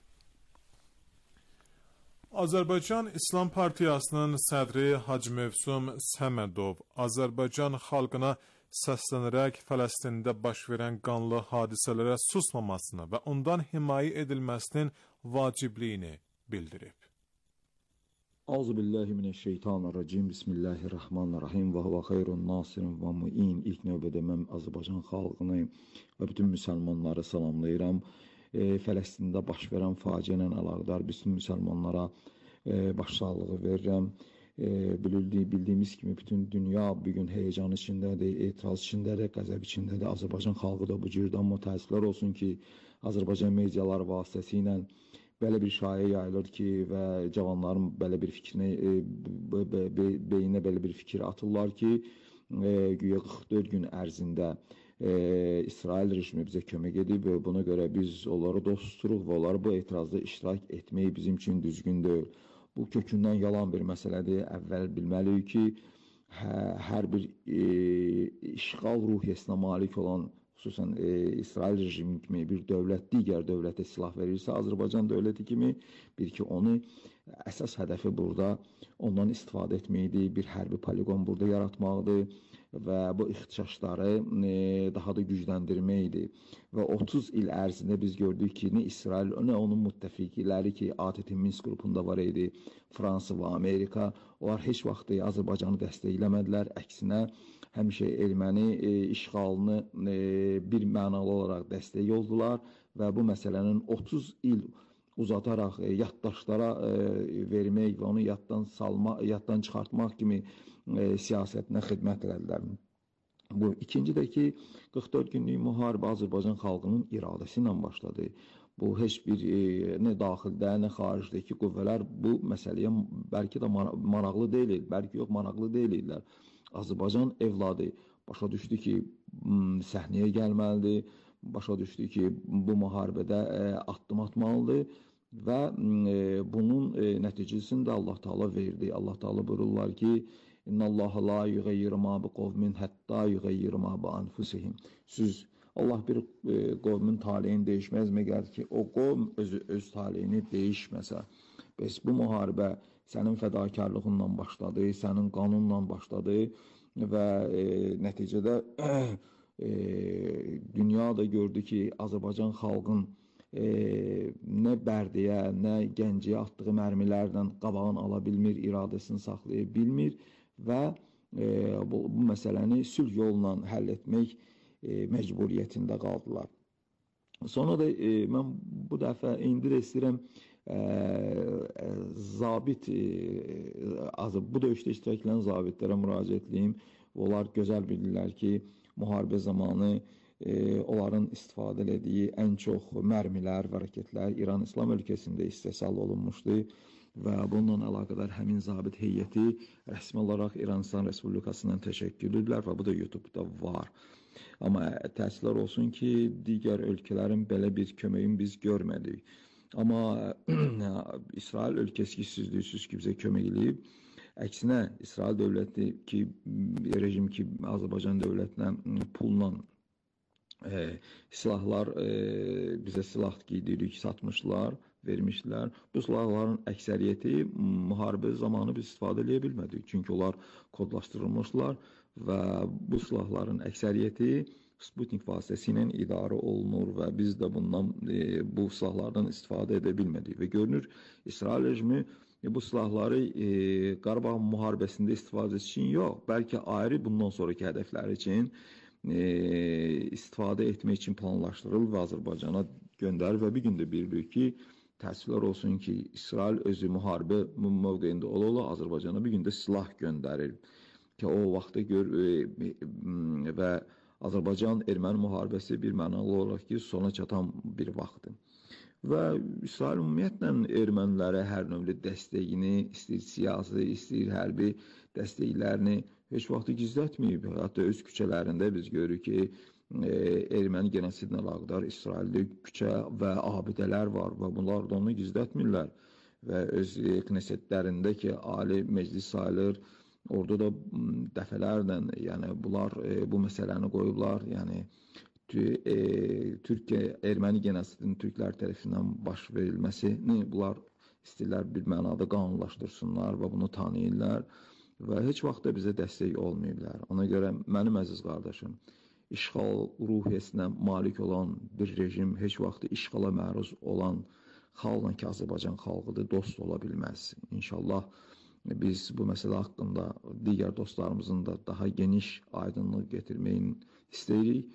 Speaker 5: Azərbaycan İslam Partiyasının sədri Hacı Mövsum Səmədov Azərbaycan xalqına səslənərək Fələstində baş verən qanlı hadisələrə susmamasını və ondan himayə edilməsinin vacibliyini bildirib.
Speaker 6: Euzubillahimineşşeytanirracim. Bismillahirrahmanirrahim. Və huvə xeyrun nasirin və mu'in. İlk növbədə mən Azərbaycan xalqını və bütün müsəlmanları salamlayıram. Fələstində baş verən faciə ilə əlaqədar bütün müsəlmanlara başsağlığı verirəm. Bildiyimiz kimi bütün dünya bugün heyecan içindədir, etiraz içindədir, qəzəb içindədir. Azərbaycan xalqı da bu cürdə, amma təəssüflər olsun ki, Azərbaycan mediaları vasitəsilə belə bir şayə yayılır ki, və cavanların belə bir fikrinə, beyninə belə bir fikir atırlar ki, güya 44 gün ərzində İsrail rejimi bizə kömək edib, buna görə biz onları dost tuturuq və onları bu etirazda iştirak etmək bizim üçün düzgün deyil. Bu kökündən yalan bir məsələdir. Əvvəl bilməliyik ki, hər bir işğal ruhiyyəsinə malik olan, xüsusən İsrail rejimi kimi bir dövlət digər dövlətə silah verirsə, Azərbaycan dövləti kimi bir ki, onu əsas hədəfi burada ondan istifadə etməkdir, bir hərbi poligon burada yaratmaqdır və bu ixtişaşları daha da gücləndirməkdir. Və 30 il ərzində biz gördük ki, nə İsrail, nə onun müttəfiqləri ki, ATƏT Minsk qrupunda var idi, Fransa və Amerika, onlar heç vaxt Azərbaycanı dəstəkləmədilər, əksinə həmişə erməni işğalını bir mənalı olaraq dəstək oldular və bu məsələnin 30 il uzadaraq yaddaşlara vermək və onu yaddan çıxartmaq kimi siyasətinə xidmət elədilər. Bu ikinci də ki, 44 günlük müharibə Azərbaycan xalqının iradəsi ilə başladı. Bu heç bir nə daxildə, nə xaricdəki qüvvələr bu məsələyə bəlkə də maraqlı deyil, bəlkə yox maraqlı deyillər. Azərbaycan evladı başa düşdü ki, səhnəyə gəlməlidir, başa düşdü ki, bu müharibədə addım atmalıdır və bunun nəticəsini də Allah Taala verdi. Allah Taala buyururlar ki, İnnallaha la yughayyiru ma biqavmin hatta yughayyiru ma bi anfusihim. Allah bir qovmun taleyini dəyişməz məgər ki, o qovm öz taleyini dəyişməsə. Bəs bu müharibə sənin fədakarlığınla başladı, sənin qanunla başladı və nəticədə dünya da gördü ki, Azərbaycan xalqın nə Bərdiyə, nə Gəncəyə atdığı mərmilərlə qabağını ala bilmir, iradəsini saxlaya bilmir və bu məsələni sülh yolla həll etmək məcburiyyətində qaldılar. Sonra da mən bu dəfə indi də istəyirəm zabit, bu döyüşdə iştirak edən zabitlərə müraciət edeyim. Onlar gözəl bilirlər ki, müharibə zamanı onların istifadə etdiyi ən çox mərmilər və raketlər İran İslam ölkəsində istehsal olunmuşdu və bununla əlaqədar həmin zabit heyəti rəsmi olaraq İran İslam Respublikasından təşəkkür edirlər və bu da YouTube-da var. Amma təəssüflər olsun ki, digər ölkələrin belə bir köməyini biz görmədik. Amma İsrail ölkəsi ki, süzdüysüz ki, bizə kömək edib. Əksinə, İsrail dövləti ki, rejim ki, Azərbaycan dövlətinə pulla silahlar, bizə silah giydirik, satmışlar, vermişlər. Bu silahların əksəriyyəti müharibə zamanı biz istifadə edə bilmədik. Çünki onlar kodlaşdırılmışlar və bu silahların əksəriyyəti Sputnik vasitəsilə idarə olunur və biz də bundan, bu silahlardan istifadə edə bilmədik. Və görünür, İsrail rejimi bu silahları Qarabağ müharibəsində istifadə üçün yox, bəlkə ayrı bundan sonraki hədəflər üçün istifadə etmək üçün planlaşdırılıb və Azərbaycana göndərir və bir gün də bilirik ki, təəssüflər olsun ki, İsrail özü müharibə mövqeyində ola Azərbaycana bir gün də silah göndərir ki, o vaxtda və Azərbaycan-Erməni müharibəsi bir mənalı olaraq ki, sona çatan bir vaxtdır. Və İsrail ümumiyyətlə ermənilərə hər növlə dəstəyini, istəyir siyasi, istəyir hərbi dəstəklərini heç vaxtı gizlətməyib. Hətta öz küçələrində biz görürük ki, erməni genosidlə əlaqədar İsraildə küçə və abidələr var və bunlar da onu gizlətmirlər. Və öz knesetlərində ki, ali meclis sayılır, orada da dəfələrlə yəni bunlar bu məsələni qoyublar. Yəni Türkiyə erməni genosidinin türklər tərəfindən baş verilməsini bunlar istəyirlər bir mənada qanunlaşdırsınlar və bunu tanıyırlar və heç vaxt da bizə dəstək olmayıblar. Ona görə mənim əziz qardaşım, işğal ruhiyyəsinə malik olan bir rejim heç vaxt işğala məruz olan xalqla ki, Azərbaycan xalqıdır, dost ola bilməz. İnşallah biz bu məsələ haqqında digər dostlarımızın da daha geniş aydınlıq getirməyin istəyirik.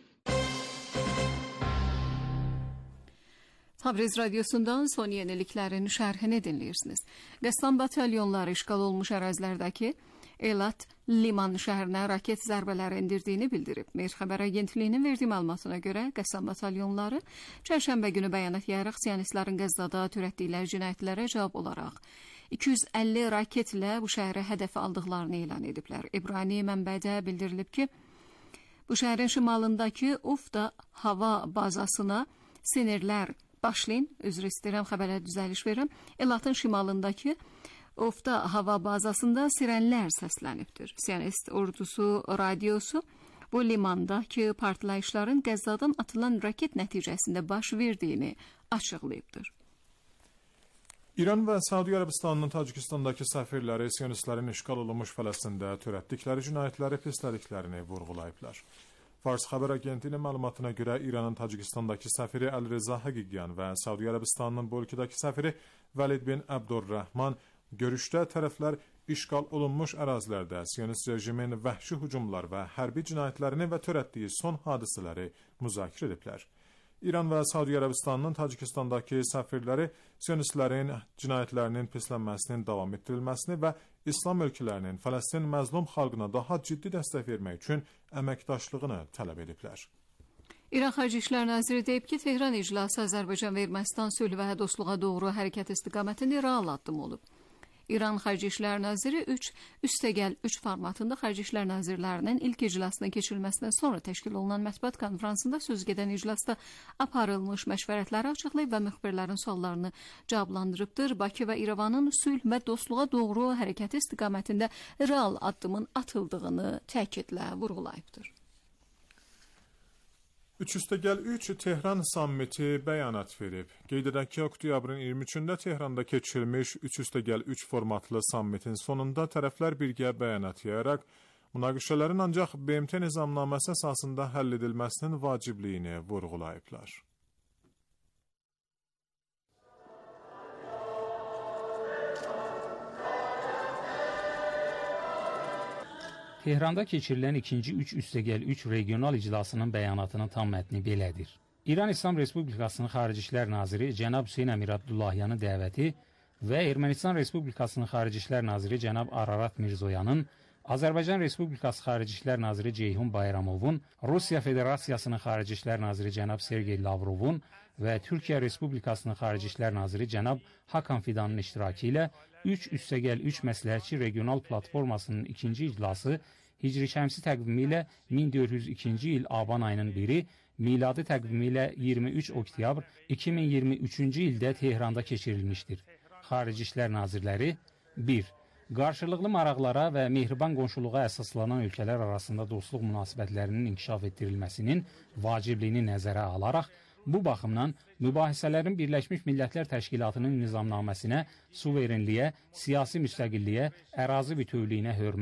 Speaker 2: Tabriz Radyosu'ndan son yeniliklerin şerhini dinleyirsiniz. Qəssam batalyonları işgal olmuş ərazilərdəki Elat liman şəhərinə raket zərbələri endirdiyini bildirib. Mir xəbər agentliyinin verdiyi məlumatına görə Qəssam batalyonları çərşənbə günü bəyanat yayaraq sionistlərin Qəzzada törətdikləri cinayətlərə cavab olaraq 250 raketlə bu şəhərə hədəf aldıqlarını elan ediblər. İbrani mənbədə bildirilib ki, bu şəhərin şimalındakı Ufda hava bazasına sinirlər başlayın, üzr istəyirəm, xəbərə düzəliş verirəm. Elatın şimalındakı Ufda hava bazasında sirenlər səslənibdir. Siyonist ordusu radiosu bu limandakı partlayışların Qəzzadan atılan raket nəticəsində baş verdiyini açıqlayıbdır.
Speaker 5: İran və Səudiyyə Ərəbistanının Tacikistandakı səfirləri siyonistlərin işğal olunmuş Fələstində törətdikləri cinayətləri pislədiklərini vurğulayıblar. Fars xəbər agentinin məlumatına görə İranın Tacikistandakı səfiri Əl-Reza Həqiqyan və Səudiyyə Ərəbistanının bu ölkədəki səfiri Vəlid bin Əbdurrəhman görüşdə tərəflər işğal olunmuş ərazilərdə siyonist rejimin vəhşi hücumlar və hərbi cinayətlərini və törətdiyi son hadisələri müzakirə ediblər. İran və Səudiyyə Ərəbistanının Tacikistandakı səfirləri siyonistlərin cinayətlərinin pislənməsinin davam etdirilməsini və İslam ölkələrinin Fələstin məzlum xalqına daha ciddi dəstək vermək üçün əməkdaşlığını tələb ediblər.
Speaker 2: İran Xarici İşlər Naziri deyib ki, Tehran iclası Azərbaycan və Ermənistan sülh və dostluğa doğru hərəkət istiqamətində real addım olub. İran Xarici İşlər Naziri 3+3 formatında Xarici İşlər Nazirlərinin ilk iclasının keçirilməsindən sonra təşkil olunan mətbuat konfransında söz gedən iclasda aparılmış məşvərətləri açıqlayıb və müxbirlərin suallarını cavablandırıbdır. Bakı və İrəvanın sülh və dostluğa doğru hərəkəti istiqamətində real addımın atıldığını təkidlə vurğulayıbdır.
Speaker 5: 3+3 Tehran sammiti bəyanat verib. Qeyd edək ki, oktyabrın 23-də Tehranda keçirilmiş 3+3 formatlı sammitin sonunda tərəflər birgə bəyanat yayaraq münaqişələrin ancaq BMT nizamnaməsi əsasında həll edilməsinin vacibliyini vurğulayıblar.
Speaker 7: Tehranda keçirilən ikinci 3+3 regional iclasının bəyanatının tam mətni belədir. İran İslam Respublikasının Xarici İşlər Naziri cənab Hüseyn Əmir Abdullahyanın dəvəti və Ermənistan Respublikasının Xarici İşlər Naziri cənab Ararat Mirzoyanın, Azərbaycan Respublikası Xarici İşlər Naziri Ceyhun Bayramovun, Rusiya Federasiyasının Xarici İşlər Naziri cənab Sergey Lavrovun və Türkiyə Respublikasının Xarici İşlər Naziri cənab Hakan Fidanın iştirakı ilə 3+3 məsləhətçi regional platformasının ikinci iclası Hicri şəmsi təqvimi ilə 1402-ci il Aban ayının 1-i, miladi təqvimi ilə 23 oktyabr 2023-cü ildə Tehranda keçirilmişdir. Xarici İşlər Nazirləri 1. Qarşılıqlı maraqlara və mehriban qonşuluğa əsaslanan ölkələr arasında dostluq münasibətlərinin inkişaf etdirilməsinin vacibliyini nəzərə alaraq, bu baxımdan mübahisələrin Birləşmiş Millətlər Təşkilatının nizamnaməsinə, suverenliyə, siyasi müstəqilliyə, ərazi bütövlüyünə hörmət,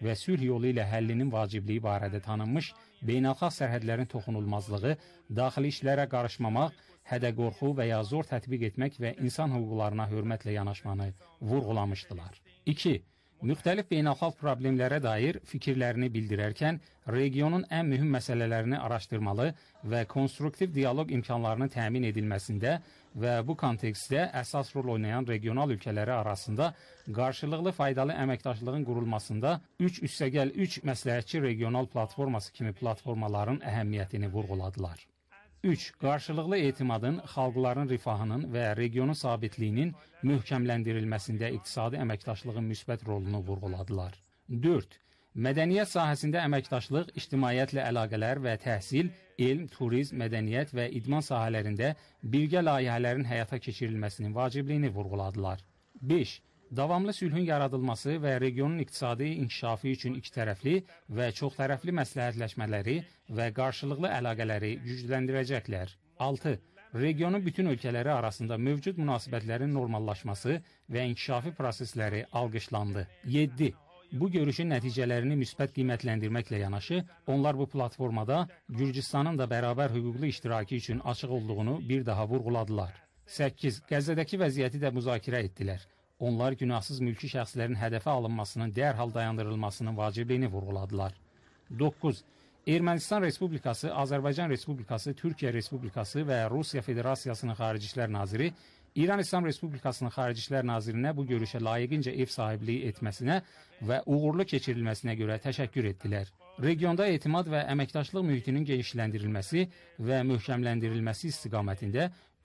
Speaker 7: və sülh yolu ilə həllinin vacibliyi barədə tanınmış beynəlxalq sərhədlərin toxunulmazlığı, daxili işlərə qarışmamaq, hədə-qorxu və ya zor tətbiq etmək və insan hüquqlarına hörmətlə yanaşmanı vurğulamışdılar. 2. Müxtəlif beynəlxalq problemlərə dair fikirlərini bildirərkən, regionun ən mühüm məsələlərini araşdırmalı və konstruktiv dialoq imkanlarının təmin edilməsində və bu kontekstdə əsas rol oynayan regional ölkələri arasında qarşılıqlı faydalı əməkdaşlığın qurulmasında 3+3 məsləhətçi regional platforması kimi platformaların əhəmiyyətini vurğuladılar. 3. Qarşılıqlı etimadın, xalqların rifahının və regionun sabitliyinin möhkəmləndirilməsində iqtisadi əməkdaşlığın müsbət rolunu vurğuladılar. 4. Mədəniyyət sahəsində əməkdaşlıq, ictimaiyyətlə əlaqələr və təhsil, elm, turizm, mədəniyyət və idman sahələrində birgə layihələrin həyata keçirilməsinin vacibliyini vurğuladılar. 5. Davamlı sülhün yaradılması və regionun iqtisadi inkişafı üçün ikitərəfli və çoxtərəfli məsləhətləşmələri və qarşılıqlı əlaqələri gücləndirəcəklər. 6. Regionun bütün ölkələri arasında mövcud münasibətlərin normallaşması və inkişafi prosesləri alqışlandı. 7. Bu görüşün nəticələrini müsbət qiymətləndirməklə yanaşı, onlar bu platformada Gürcüstanın da bərabər hüquqlu iştirakı üçün açıq olduğunu bir daha vurğuladılar. 8. Qəzzədəki vəziyyəti də müzakirə etdilər. Onlar günahsız mülki şəxslərin hədəfə alınmasının dərhal dayandırılmasının vacibliyini vurğuladılar. 9. Ermənistan Respublikası, Azərbaycan Respublikası, Türkiyə Respublikası və Rusiya Federasiyasının Xarici İşlər Naziri İran İslam Respublikasının Xarici İşlər Nazirinə bu görüşə layiqincə ev sahibliyi etməsinə və uğurlu keçirilməsinə görə təşəkkür etdilər. Regionda etimad və əməkdaşlıq mühitinin genişləndirilməsi və möhkəmləndirilməsi istiqamətində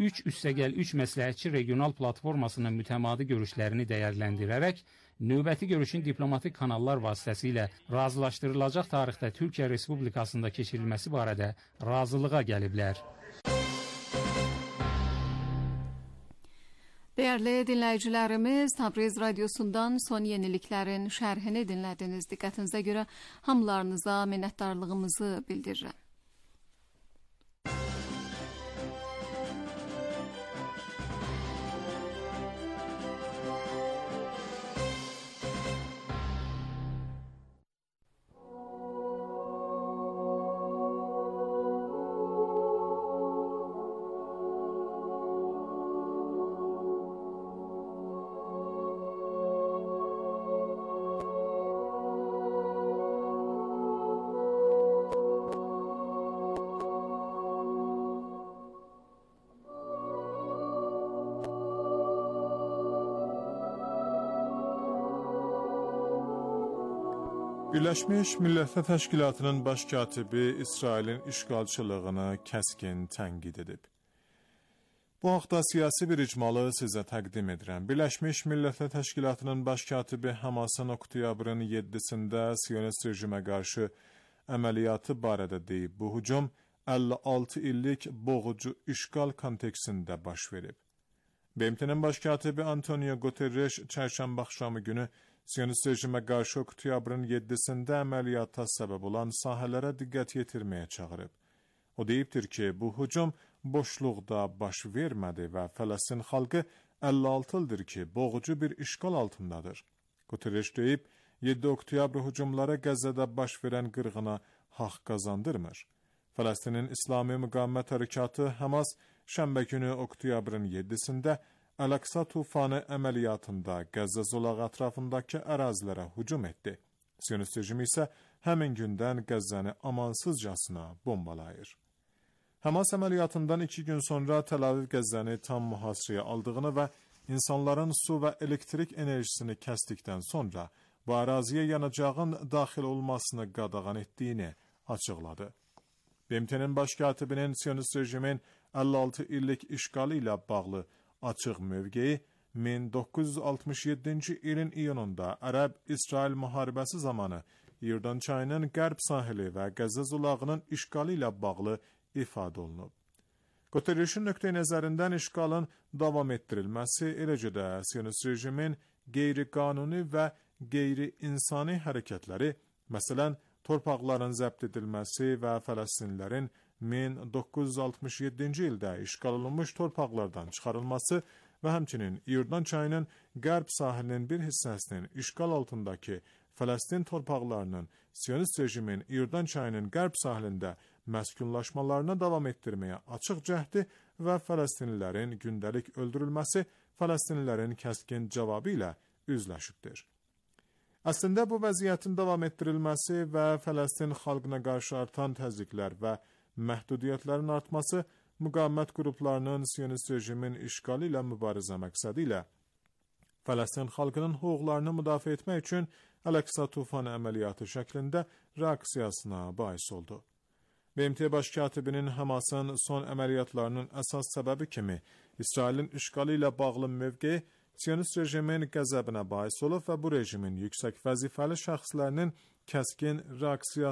Speaker 7: 3+3 məsləhətçi regional platformasının mütəmadi görüşlərini dəyərləndirərək, növbəti görüşün diplomatik kanallar vasitəsilə razılaşdırılacaq tarixdə Türkiyə Respublikasında keçirilməsi barədə razılığa gəliblər.
Speaker 2: Değerli dinləyicilərimiz, Tabriz Radyosu'ndan son yeniliklərin şərhini dinlədiniz. Diqqətinizə görə hamılarınıza minnətdarlığımızı bildirirəm.
Speaker 5: Birləşmiş Millətlər Təşkilatının baş katibi İsrailin işğalçılığını kəskin tənqid edib. Bu haqda siyasi bir icmalı sizə təqdim edirəm. Birləşmiş Millətlər Təşkilatının baş katibi Hamasın oktyabrın 7-sində Siyonist rejimə qarşı əməliyyatı barədə deyib. Bu hücum 56 illik boğucu işğal kontekstində baş verib. BMT-nin baş katibi Antonio Guterres çərşənbə axşamı günü Siyonist rejimə qarşı oktyabrın 7-sində əməliyyata səbəb olan sahələrə diqqət yetirməyə çağırıb. O deyibdir ki, bu hücum boşluqda baş vermədi və Fələstin xalqı 56 ildir ki, boğucu bir işğal altındadır. Guterres deyib, 7 oktyabr hücumları Qəzzədə baş verən qırğına haqq qazandırmır. Fələstinin İslami Müqavimət Hərəkatı Hamas şənbə günü oktyabrın 7-sində Əl-Əqsa tufanı əməliyyatında Qəzzə zolağı ətrafındakı ərazilərə hücum etdi. Siyonist rejimi isə həmin gündən Qəzzəni amansızcasına bombalayır. Hamas əməliyyatından 2 gün sonra Tel-Aviv Qəzzəni tam mühasirəyə aldığını və insanların su və elektrik enerjisini kəsdikdən sonra bu əraziyə yanacağın daxil olmasını qadağan etdiyini açıqladı. BMT-nin baş katibinin Siyonist rejimin 56 illik işğalı ilə bağlı açıq mövqeyi 1967-ci ilin iyununda Ərəb-İsrail müharibəsi zamanı İrdan çayının qərb sahili və Qəzzə zolağının işğalı ilə bağlı ifadə olunub. Guterresin nöqteyi nəzərindən işğalın davam etdirilməsi, eləcə də Siyonist rejimin qeyri-qanuni və qeyri-insani hərəkətləri, məsələn, torpaqların zəbt edilməsi və Fələstinlilərin 1967-ci ildə işğal olunmuş torpaqlardan çıxarılması və həmçinin İrdan çayının qərb sahilinin bir hissəsinin işğal altındakı Fələstin torpaqlarının Siyonist rejimin İrdan çayının qərb sahilində məskunlaşmalarına davam etdirməyə açıq cəhdi və Fələstinlilərin gündəlik öldürülməsi Fələstinlilərin kəskin cavabı ilə üzləşibdir. Əslində bu vəziyyətin davam etdirilməsi və Fələstin xalqına qarşı artan təzyiqlər və məhdudiyyətlərin artması müqavimət qruplarının Siyonist rejimin işğalı ilə mübarizə məqsədi ilə Fələstin xalqının hüquqlarını müdafiə etmək üçün Əl-Əqsa tufanı əməliyyatı şəklində reaksiyasına bais oldu. BMT baş katibinin Həmasın son əməliyyatlarının əsas səbəbi kimi İsrailin işğalı ilə bağlı mövqeyi Siyonist rejimin qəzəbinə bais olub və bu rejimin yüksək vəzifəli şəxslərinin kəskin reaksiyası